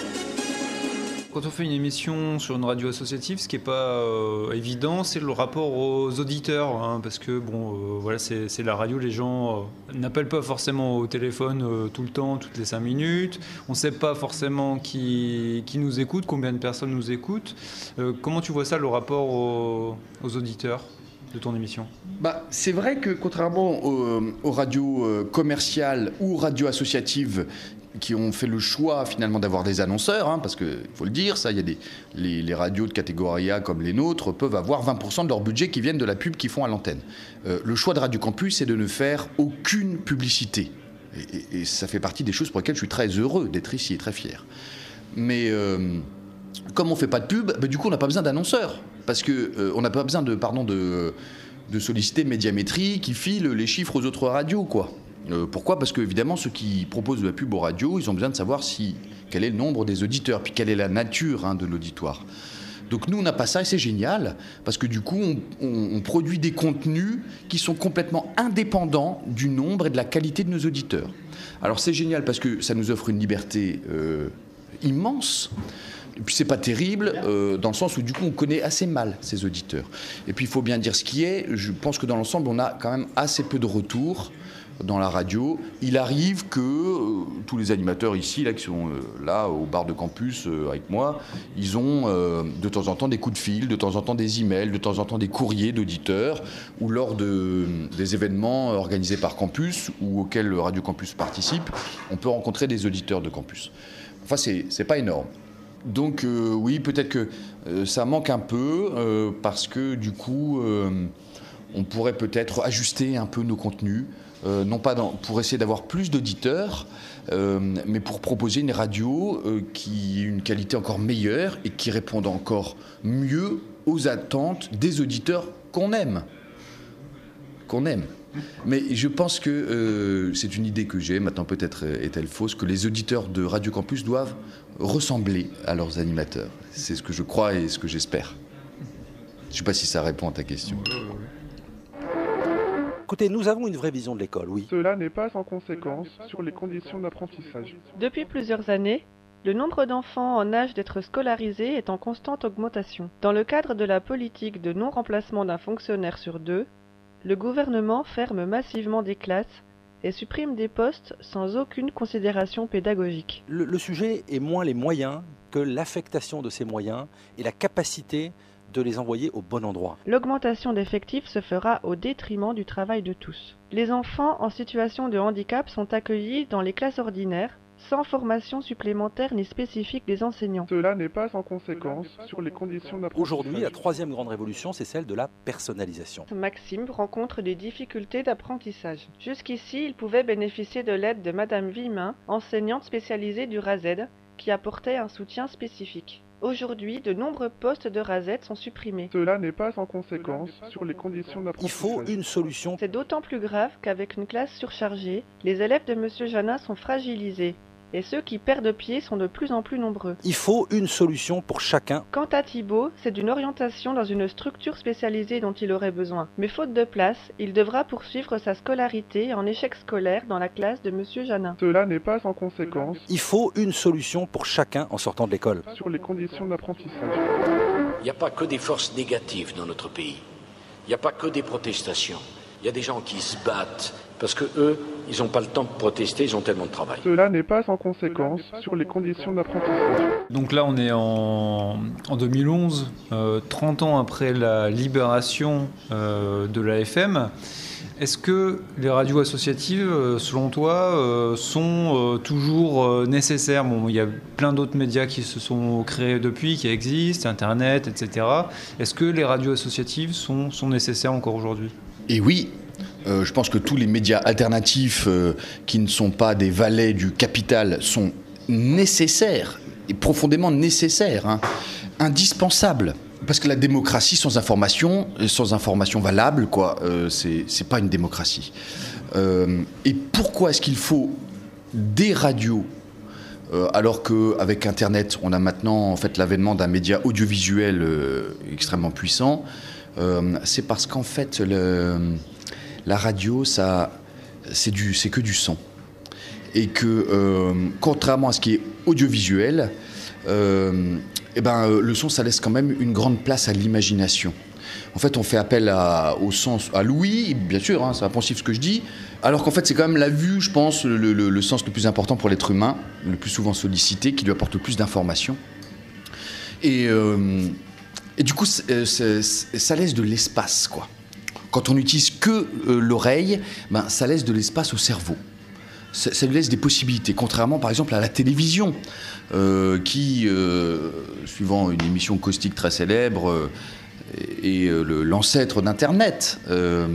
Quand on fait une émission sur une radio associative, ce qui n'est pas évident, c'est le rapport aux auditeurs, hein, parce que voilà, c'est la radio, les gens n'appellent pas forcément au téléphone tout le temps, toutes les 5 minutes. On ne sait pas forcément qui nous écoute, combien de personnes nous écoutent. Comment tu vois ça, le rapport aux auditeurs de ton émission ? C'est vrai que contrairement aux radios commerciales ou radios associatives qui ont fait le choix finalement d'avoir des annonceurs, hein, parce qu'il faut le dire, ça, il y a les radios de catégorie A comme les nôtres peuvent avoir 20% de leur budget qui viennent de la pub qu'ils font à l'antenne. Le choix de Radio Campus, c'est de ne faire aucune publicité. Et ça fait partie des choses pour lesquelles je suis très heureux d'être ici et très fier. Mais comme on ne fait pas de pub, du coup on n'a pas besoin d'annonceurs. Parce qu'on n'a pas besoin de solliciter Médiamétrie qui file les chiffres aux autres radios, quoi. Pourquoi ? Parce qu'évidemment, ceux qui proposent de la pub aux radios, ils ont besoin de savoir quel est le nombre des auditeurs, puis quelle est la nature de l'auditoire. Donc nous, on n'a pas ça et c'est génial, parce que du coup, on produit des contenus qui sont complètement indépendants du nombre et de la qualité de nos auditeurs. Alors c'est génial parce que ça nous offre une liberté immense. Et puis c'est pas terrible dans le sens où du coup on connaît assez mal ces auditeurs. Et puis il faut bien dire ce qui est. Je pense que dans l'ensemble on a quand même assez peu de retours dans la radio. Il arrive que tous les animateurs ici là, qui sont là au bar de campus avec moi, ils ont de temps en temps des coups de fil, de temps en temps des emails, de temps en temps des courriers d'auditeurs, ou lors des événements organisés par campus ou auxquels le Radio Campus participe, on peut rencontrer des auditeurs de campus. Enfin c'est pas énorme. Donc oui, peut-être que ça manque un peu parce que du coup, on pourrait peut-être ajuster un peu nos contenus, non pas pour essayer d'avoir plus d'auditeurs, mais pour proposer une radio qui ait une qualité encore meilleure et qui réponde encore mieux aux attentes des auditeurs qu'on aime. Mais je pense que c'est une idée que j'ai, maintenant peut-être est-elle fausse, que les auditeurs de Radio Campus doivent ressembler à leurs animateurs. C'est ce que je crois et ce que j'espère. Je ne sais pas si ça répond à ta question. Écoutez, nous avons une vraie vision de l'école, oui. Cela n'est pas sans conséquence sur les conditions d'apprentissage. Depuis plusieurs années, le nombre d'enfants en âge d'être scolarisés est en constante augmentation. Dans le cadre de la politique de non-remplacement d'un fonctionnaire sur 2, le gouvernement ferme massivement des classes et supprime des postes sans aucune considération pédagogique. Le sujet est moins les moyens que l'affectation de ces moyens et la capacité de les envoyer au bon endroit. L'augmentation d'effectifs se fera au détriment du travail de tous. Les enfants en situation de handicap sont accueillis dans les classes ordinaires, sans formation supplémentaire ni spécifique des enseignants. Cela n'est pas sans conséquence sur les conditions d'apprentissage. Aujourd'hui, la troisième grande révolution, c'est celle de la personnalisation. Maxime rencontre des difficultés d'apprentissage. Jusqu'ici, il pouvait bénéficier de l'aide de Madame Villemin, enseignante spécialisée du RASED, qui apportait un soutien spécifique. Aujourd'hui, de nombreux postes de RASED sont supprimés. Cela n'est pas sans conséquence sur les conditions d'apprentissage. Il faut une solution. C'est d'autant plus grave qu'avec une classe surchargée, les élèves de Monsieur Janin sont fragilisés. Et ceux qui perdent pied sont de plus en plus nombreux. Il faut une solution pour chacun. Quant à Thibaut, c'est d'une orientation dans une structure spécialisée dont il aurait besoin. Mais faute de place, il devra poursuivre sa scolarité en échec scolaire dans la classe de Monsieur Janin. Cela n'est pas sans conséquence. Il faut une solution pour chacun en sortant de l'école. Sur les conditions d'apprentissage. Il n'y a pas que des forces négatives dans notre pays. Il n'y a pas que des protestations. Il y a des gens qui se battent parce que eux, ils n'ont pas le temps de protester, ils ont tellement de travail. Cela n'est pas sans conséquence sur les conditions d'apprentissage. Donc là, on est en 2011, 30 ans après la libération de la FM. Est-ce que les radios associatives, selon toi, sont toujours nécessaires ? Bon, il y a plein d'autres médias qui se sont créés depuis, qui existent, Internet, etc. Est-ce que les radios associatives sont nécessaires encore aujourd'hui ? Et oui, je pense que tous les médias alternatifs qui ne sont pas des valets du capital sont nécessaires, et profondément nécessaires, indispensables. Parce que la démocratie sans information valable, c'est pas une démocratie. Et pourquoi est-ce qu'il faut des radios alors qu'avec Internet, on a maintenant en fait l'avènement d'un média audiovisuel extrêmement puissant? C'est parce qu'en fait, la radio, c'est que du son. Et que, contrairement à ce qui est audiovisuel, le son, ça laisse quand même une grande place à l'imagination. En fait, on fait appel au sens, à l'ouïe, bien sûr, c'est impensif ce que je dis, alors qu'en fait, c'est quand même la vue, je pense, le sens le plus important pour l'être humain, le plus souvent sollicité, qui lui apporte le plus d'informations. Et du coup, ça laisse de l'espace, quoi. Quand on n'utilise que l'oreille, ça laisse de l'espace au cerveau. Ça lui laisse des possibilités, contrairement par exemple à la télévision, qui, suivant une émission caustique très célèbre, est l'ancêtre d'Internet.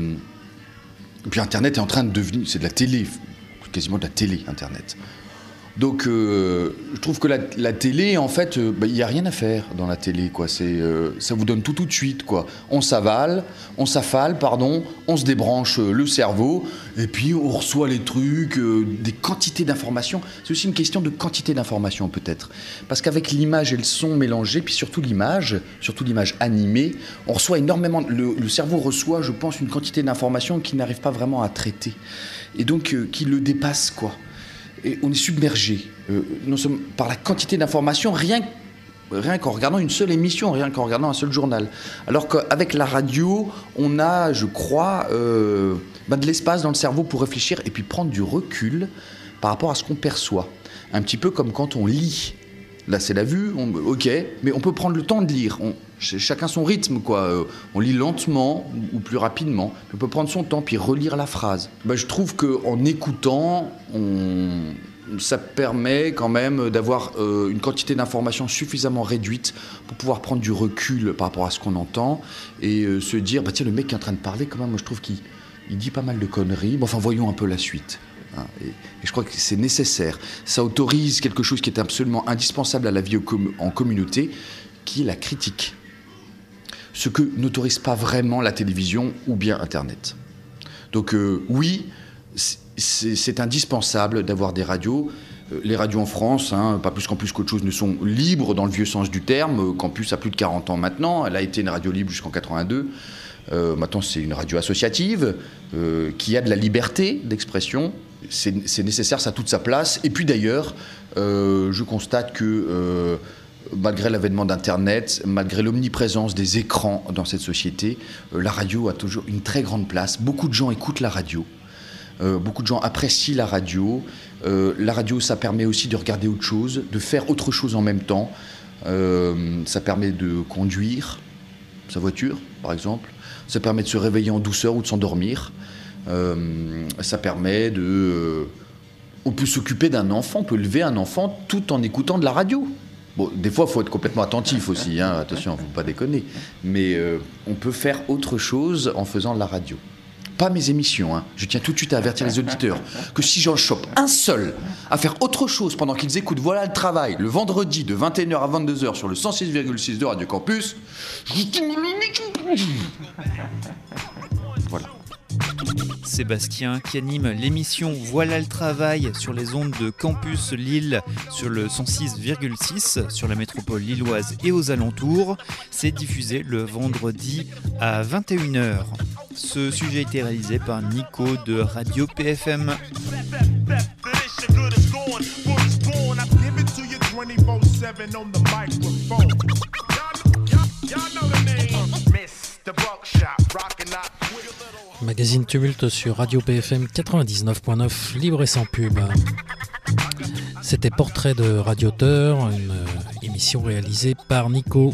Et puis Internet est en train de devenir, c'est de la télé, quasiment de la télé, Internet. Donc je trouve que la télé, en fait, il n'y a rien à faire dans la télé, quoi. Ça vous donne tout de suite, quoi. On s'affale, on se débranche le cerveau, et puis on reçoit les trucs, des quantités d'informations. C'est aussi une question de quantité d'informations, peut-être. Parce qu'avec l'image et le son mélangés, puis surtout l'image animée, on reçoit énormément... Le cerveau reçoit, je pense, une quantité d'informations qu'il n'arrive pas vraiment à traiter. Et donc, qui le dépasse, quoi. Et on est submergé par la quantité d'informations, rien qu'en regardant une seule émission, rien qu'en regardant un seul journal. Alors qu'avec la radio, on a, je crois, de l'espace dans le cerveau pour réfléchir et puis prendre du recul par rapport à ce qu'on perçoit. Un petit peu comme quand on lit. Là, c'est la vue, ok, mais on peut prendre le temps de lire. Chacun son rythme, quoi. On lit lentement ou plus rapidement. On peut prendre son temps puis relire la phrase. Je trouve qu'en écoutant, ça permet quand même d'avoir une quantité d'informations suffisamment réduite pour pouvoir prendre du recul par rapport à ce qu'on entend et se dire, tiens, le mec qui est en train de parler, quand même, moi, je trouve qu'il dit pas mal de conneries. Enfin, voyons un peu la suite. Et je crois que c'est nécessaire. Ça autorise quelque chose qui est absolument indispensable à la vie en communauté, qui est la critique. Ce que n'autorise pas vraiment la télévision ou bien Internet. Donc oui, c'est indispensable d'avoir des radios. Les radios en France, pas plus qu'autre chose, ne sont libres dans le vieux sens du terme. Campus a plus de 40 ans maintenant. Elle a été une radio libre jusqu'en 82. Maintenant, c'est une radio associative qui a de la liberté d'expression. C'est nécessaire, ça a toute sa place. Et puis d'ailleurs, je constate que malgré l'avènement d'Internet, malgré l'omniprésence des écrans dans cette société, la radio a toujours une très grande place. Beaucoup de gens écoutent la radio. Beaucoup de gens apprécient la radio. La radio, ça permet aussi de regarder autre chose, de faire autre chose en même temps. Ça permet de conduire sa voiture, par exemple. Ça permet de se réveiller en douceur ou de s'endormir. Ça permet on peut s'occuper d'un enfant, on peut lever un enfant tout en écoutant de la radio. Bon, des fois, il faut être complètement attentif aussi, attention, il ne faut pas déconner. Mais on peut faire autre chose en faisant de la radio. Pas mes émissions, Je tiens tout de suite à avertir les auditeurs que si j'en chope un seul à faire autre chose pendant qu'ils écoutent Voilà le travail, le vendredi de 21h à 22h sur le 106,6 de Radio Campus, voilà. Sébastien qui anime l'émission Voilà le travail sur les ondes de Campus Lille sur le 106,6 sur la métropole lilloise et aux alentours. C'est diffusé le vendredi à 21h. Ce sujet a été réalisé par Nico de Radio PFM. Magazine Tumulte sur Radio PFM 99.9, libre et sans pub. C'était Portrait de Radioteur, une émission réalisée par Nico.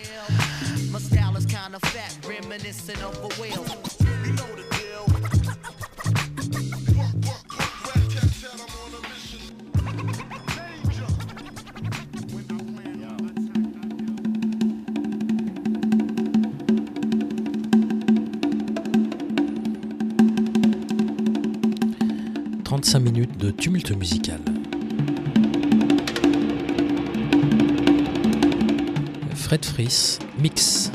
Minutes de tumulte musical. Fred Fries, mix.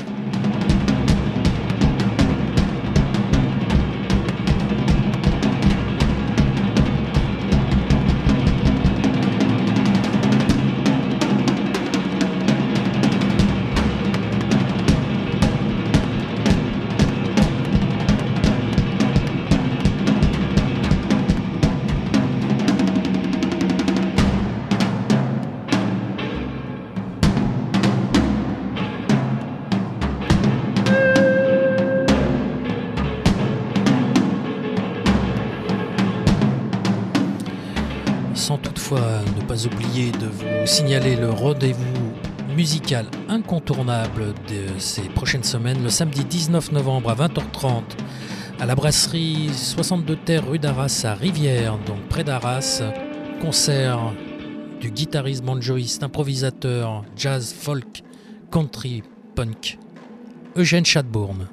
Oublier de vous signaler le rendez-vous musical incontournable de ces prochaines semaines, le samedi 19 novembre à 20h30 à la brasserie 62 Terre rue d'Arras à Rivière, donc près d'Arras, concert du guitariste, banjoïste, improvisateur, jazz, folk, country, punk, Eugène Chadbourne.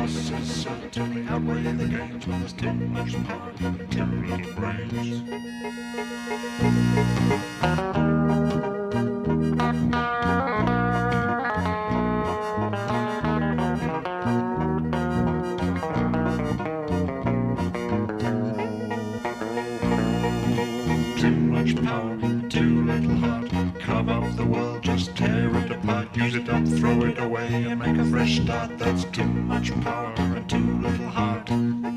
bosses certainly outweigh the gains when there's too much power and too little brains. Too much power, too little heart. Carve up the world, just tear it apart. Use it up, throw it away, and make a fresh start. That's too much power and too little heart.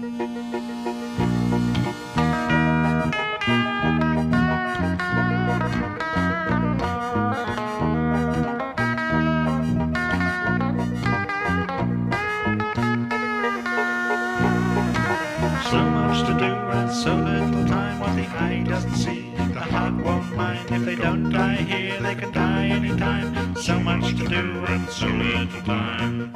So much to do and so little time. What the eye doesn't see, the heart won't mind. If they don't die here, they can die anytime. So much to do and so little time.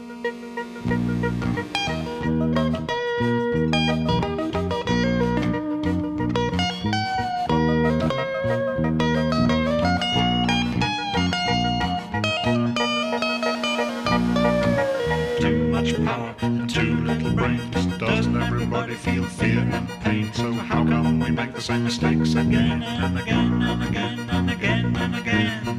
Too much power and too little brains. Doesn't everybody feel fear and pain? So how come we make the same mistakes again and again and again and again and again?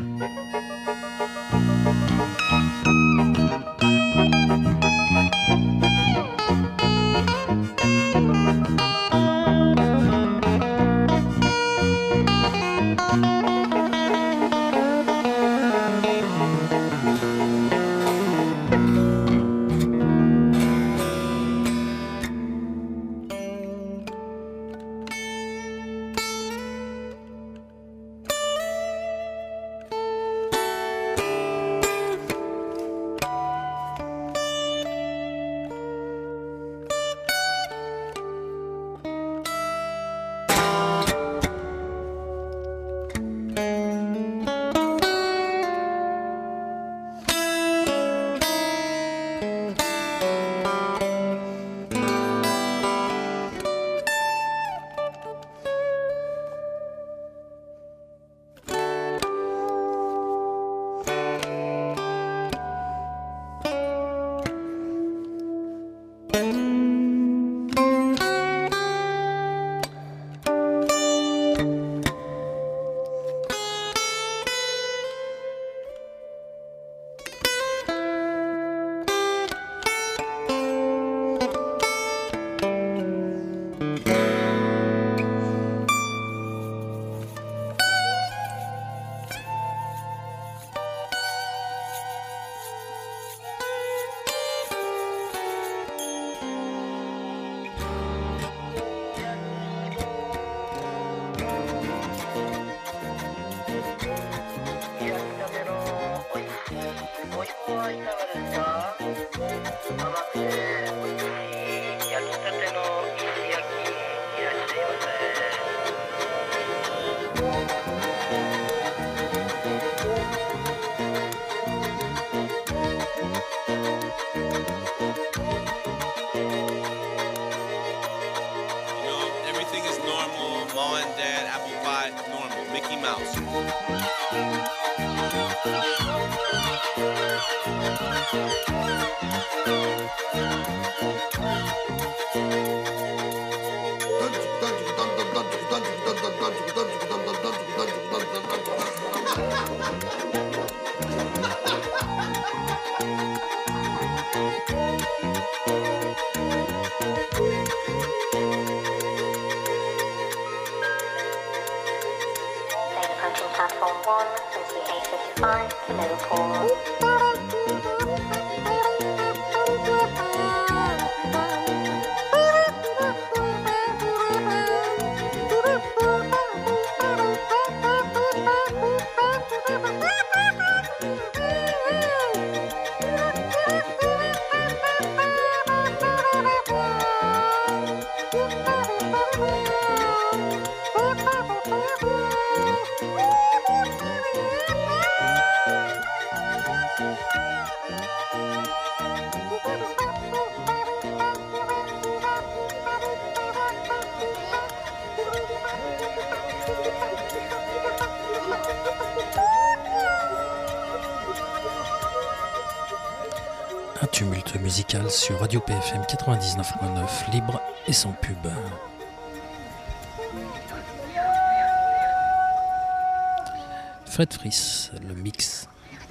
Un tumulte musical sur Radio PFM 99.9, libre et sans pub. Fred Fries, le mix.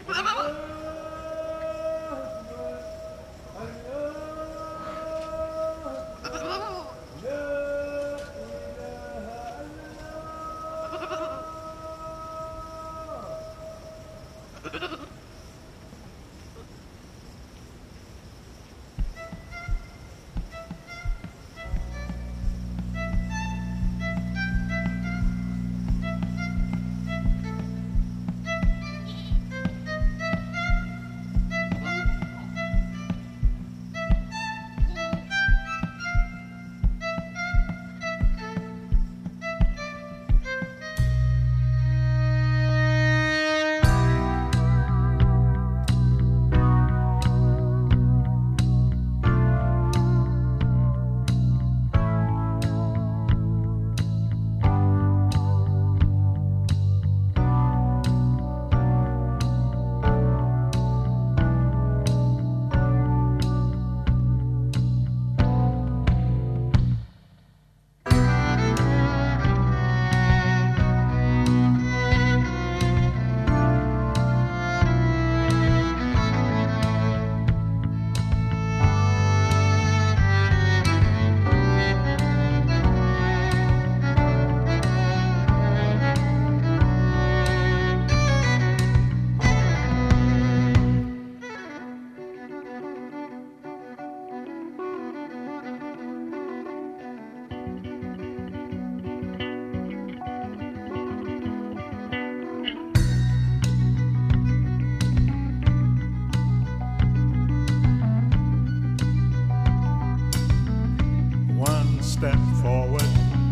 step forward,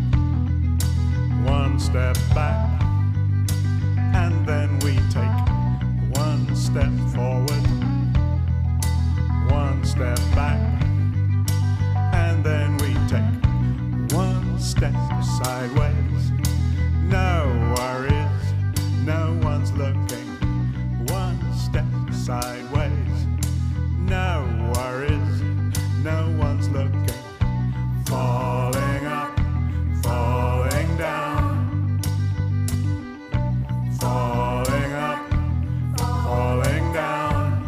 one step back, and then we take one step forward, one step back, and then we take one step sideways. No worries, no one's looking. One step sideways. No worries, no one's looking. Falling up, falling down. Falling up, falling down.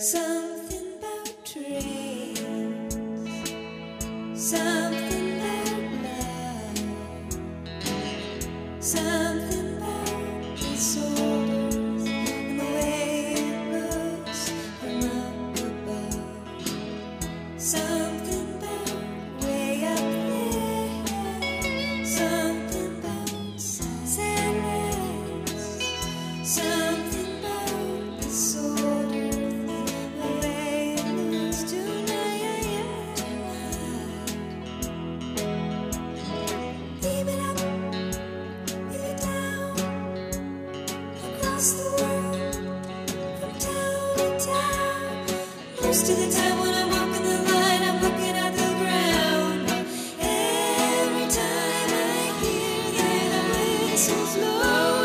Something about dreams, something about love, something about the soul and the way it looks from up above, something about way up there, something about sadness, something about the soul. Most of the time when I'm walking the line, I'm looking at the ground. Every time I hear that whistle blow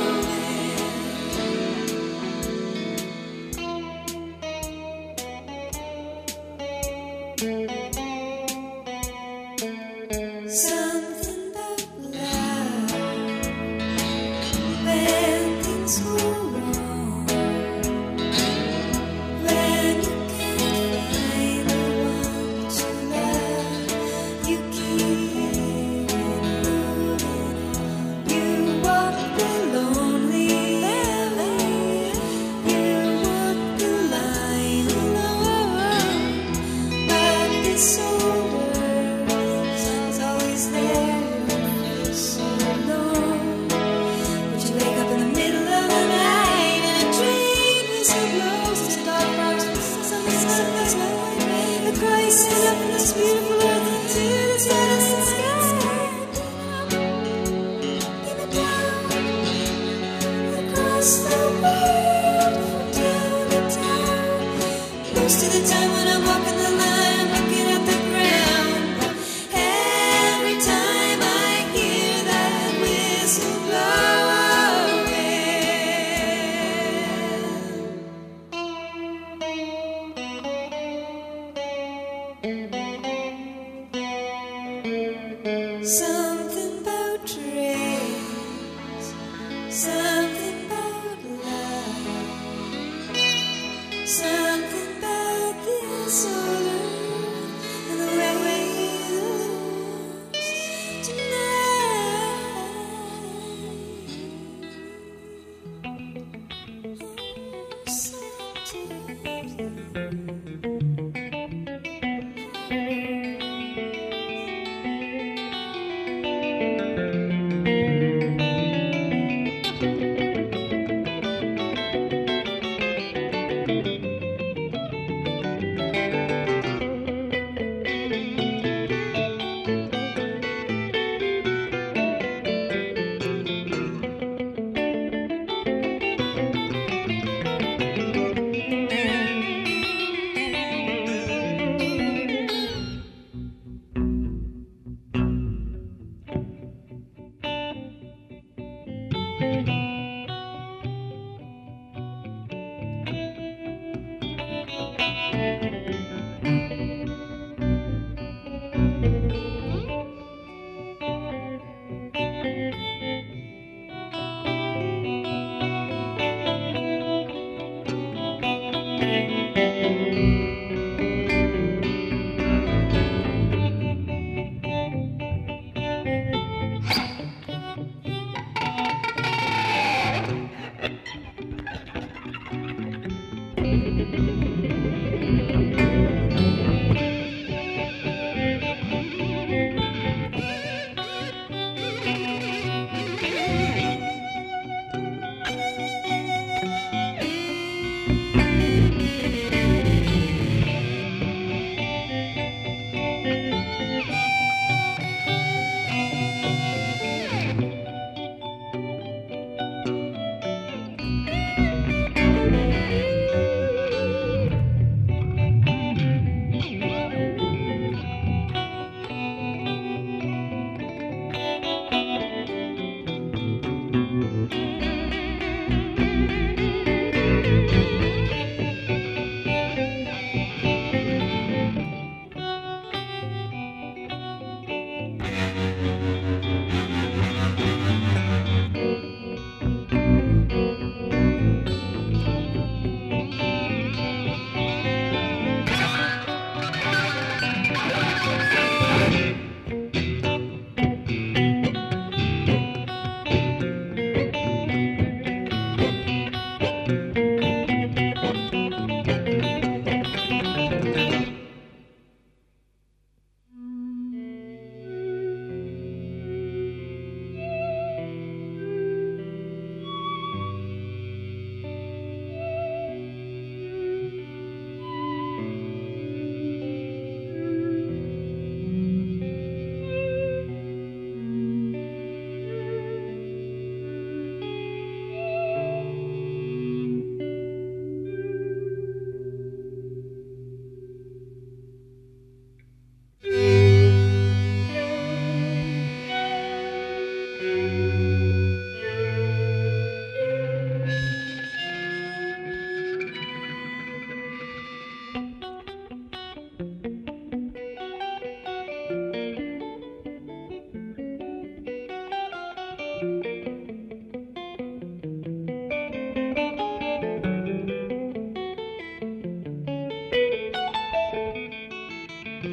away. Something about love when things go wrong. When you can't find the one to love, you keep moving on. You walk the lonely alley, you walk the line alone, but this old world is always there for so long. But you wake up in the middle of the night and a train whistle blows. It's a dark box with something that's my a crisis up in this beautiful earth into the distant sky. Give it down across the world from town to town. Most of the time when I'm walking the line, I'm looking at the ground. Every time I hear that whistle blow away. Something about dreams, something about love, something about this old earth and the way it looks tonight.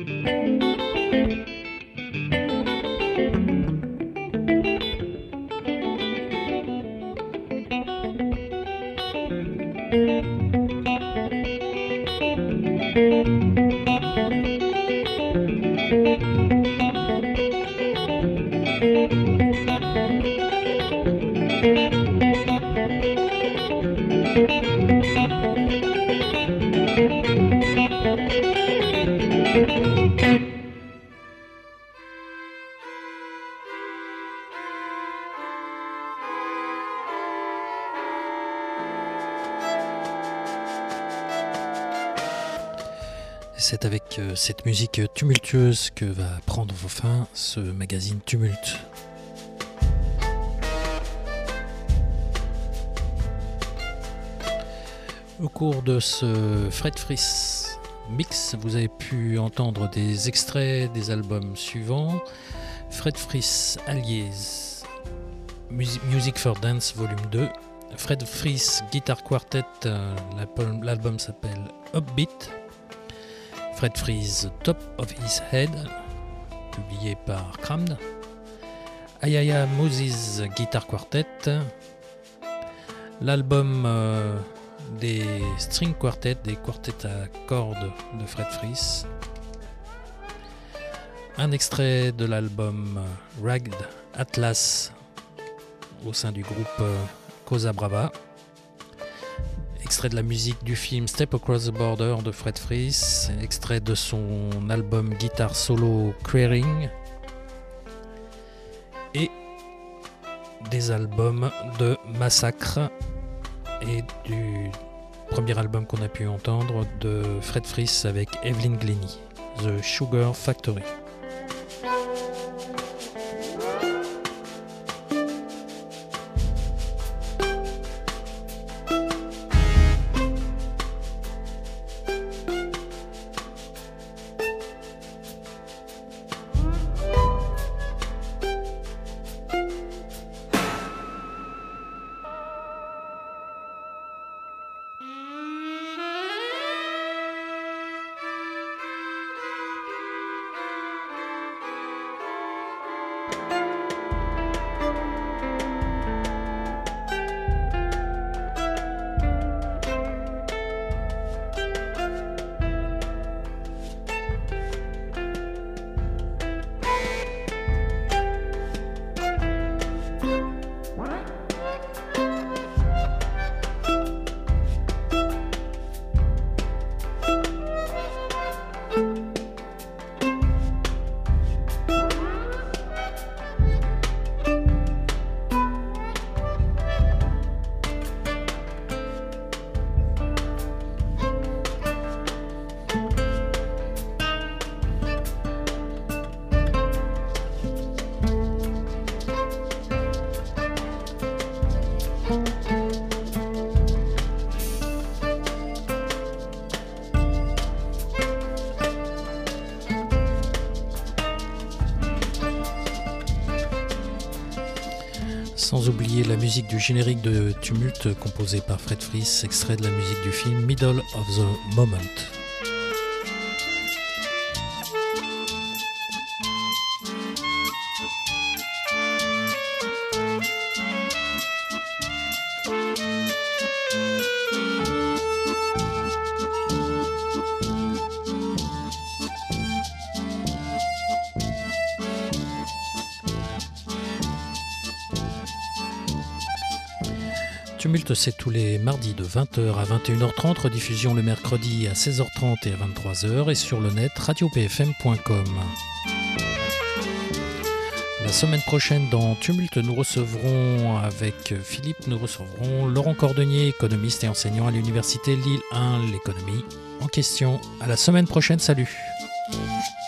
C'est avec cette musique tumultueuse que va prendre fin ce magazine Tumulte. Au cours de ce Fred Fries mix, vous avez pu entendre des extraits des albums suivants. Fred Fries Alliés, Music for Dance Volume 2. Fred Fries Guitar Quartet, l'album s'appelle Upbeat. Fred Fries Top of His Head, publié par Crammed. Ayaya Moses Guitar Quartet, l'album des string quartets, des quartets à cordes de Fred Fries. Un extrait de l'album Ragged Atlas au sein du groupe Cosa Brava. Extrait de la musique du film Step Across the Border de Fred Fries, extrait de son album Guitar Solo Queering et des albums de Massacre et du premier album qu'on a pu entendre de Fred Fries avec Evelyn Glennie, The Sugar Factory. Sans oublier la musique du générique de Tumulte composée par Fred Fries, extrait de la musique du film Middle of the Moment. Tumulte, c'est tous les mardis de 20h à 21h30, rediffusion le mercredi à 16h30 et à 23h et sur le net radiopfm.com. La semaine prochaine dans Tumulte, nous recevrons avec Philippe, Laurent Cordonnier, économiste et enseignant à l'université Lille 1, l'économie en question. À la semaine prochaine, salut.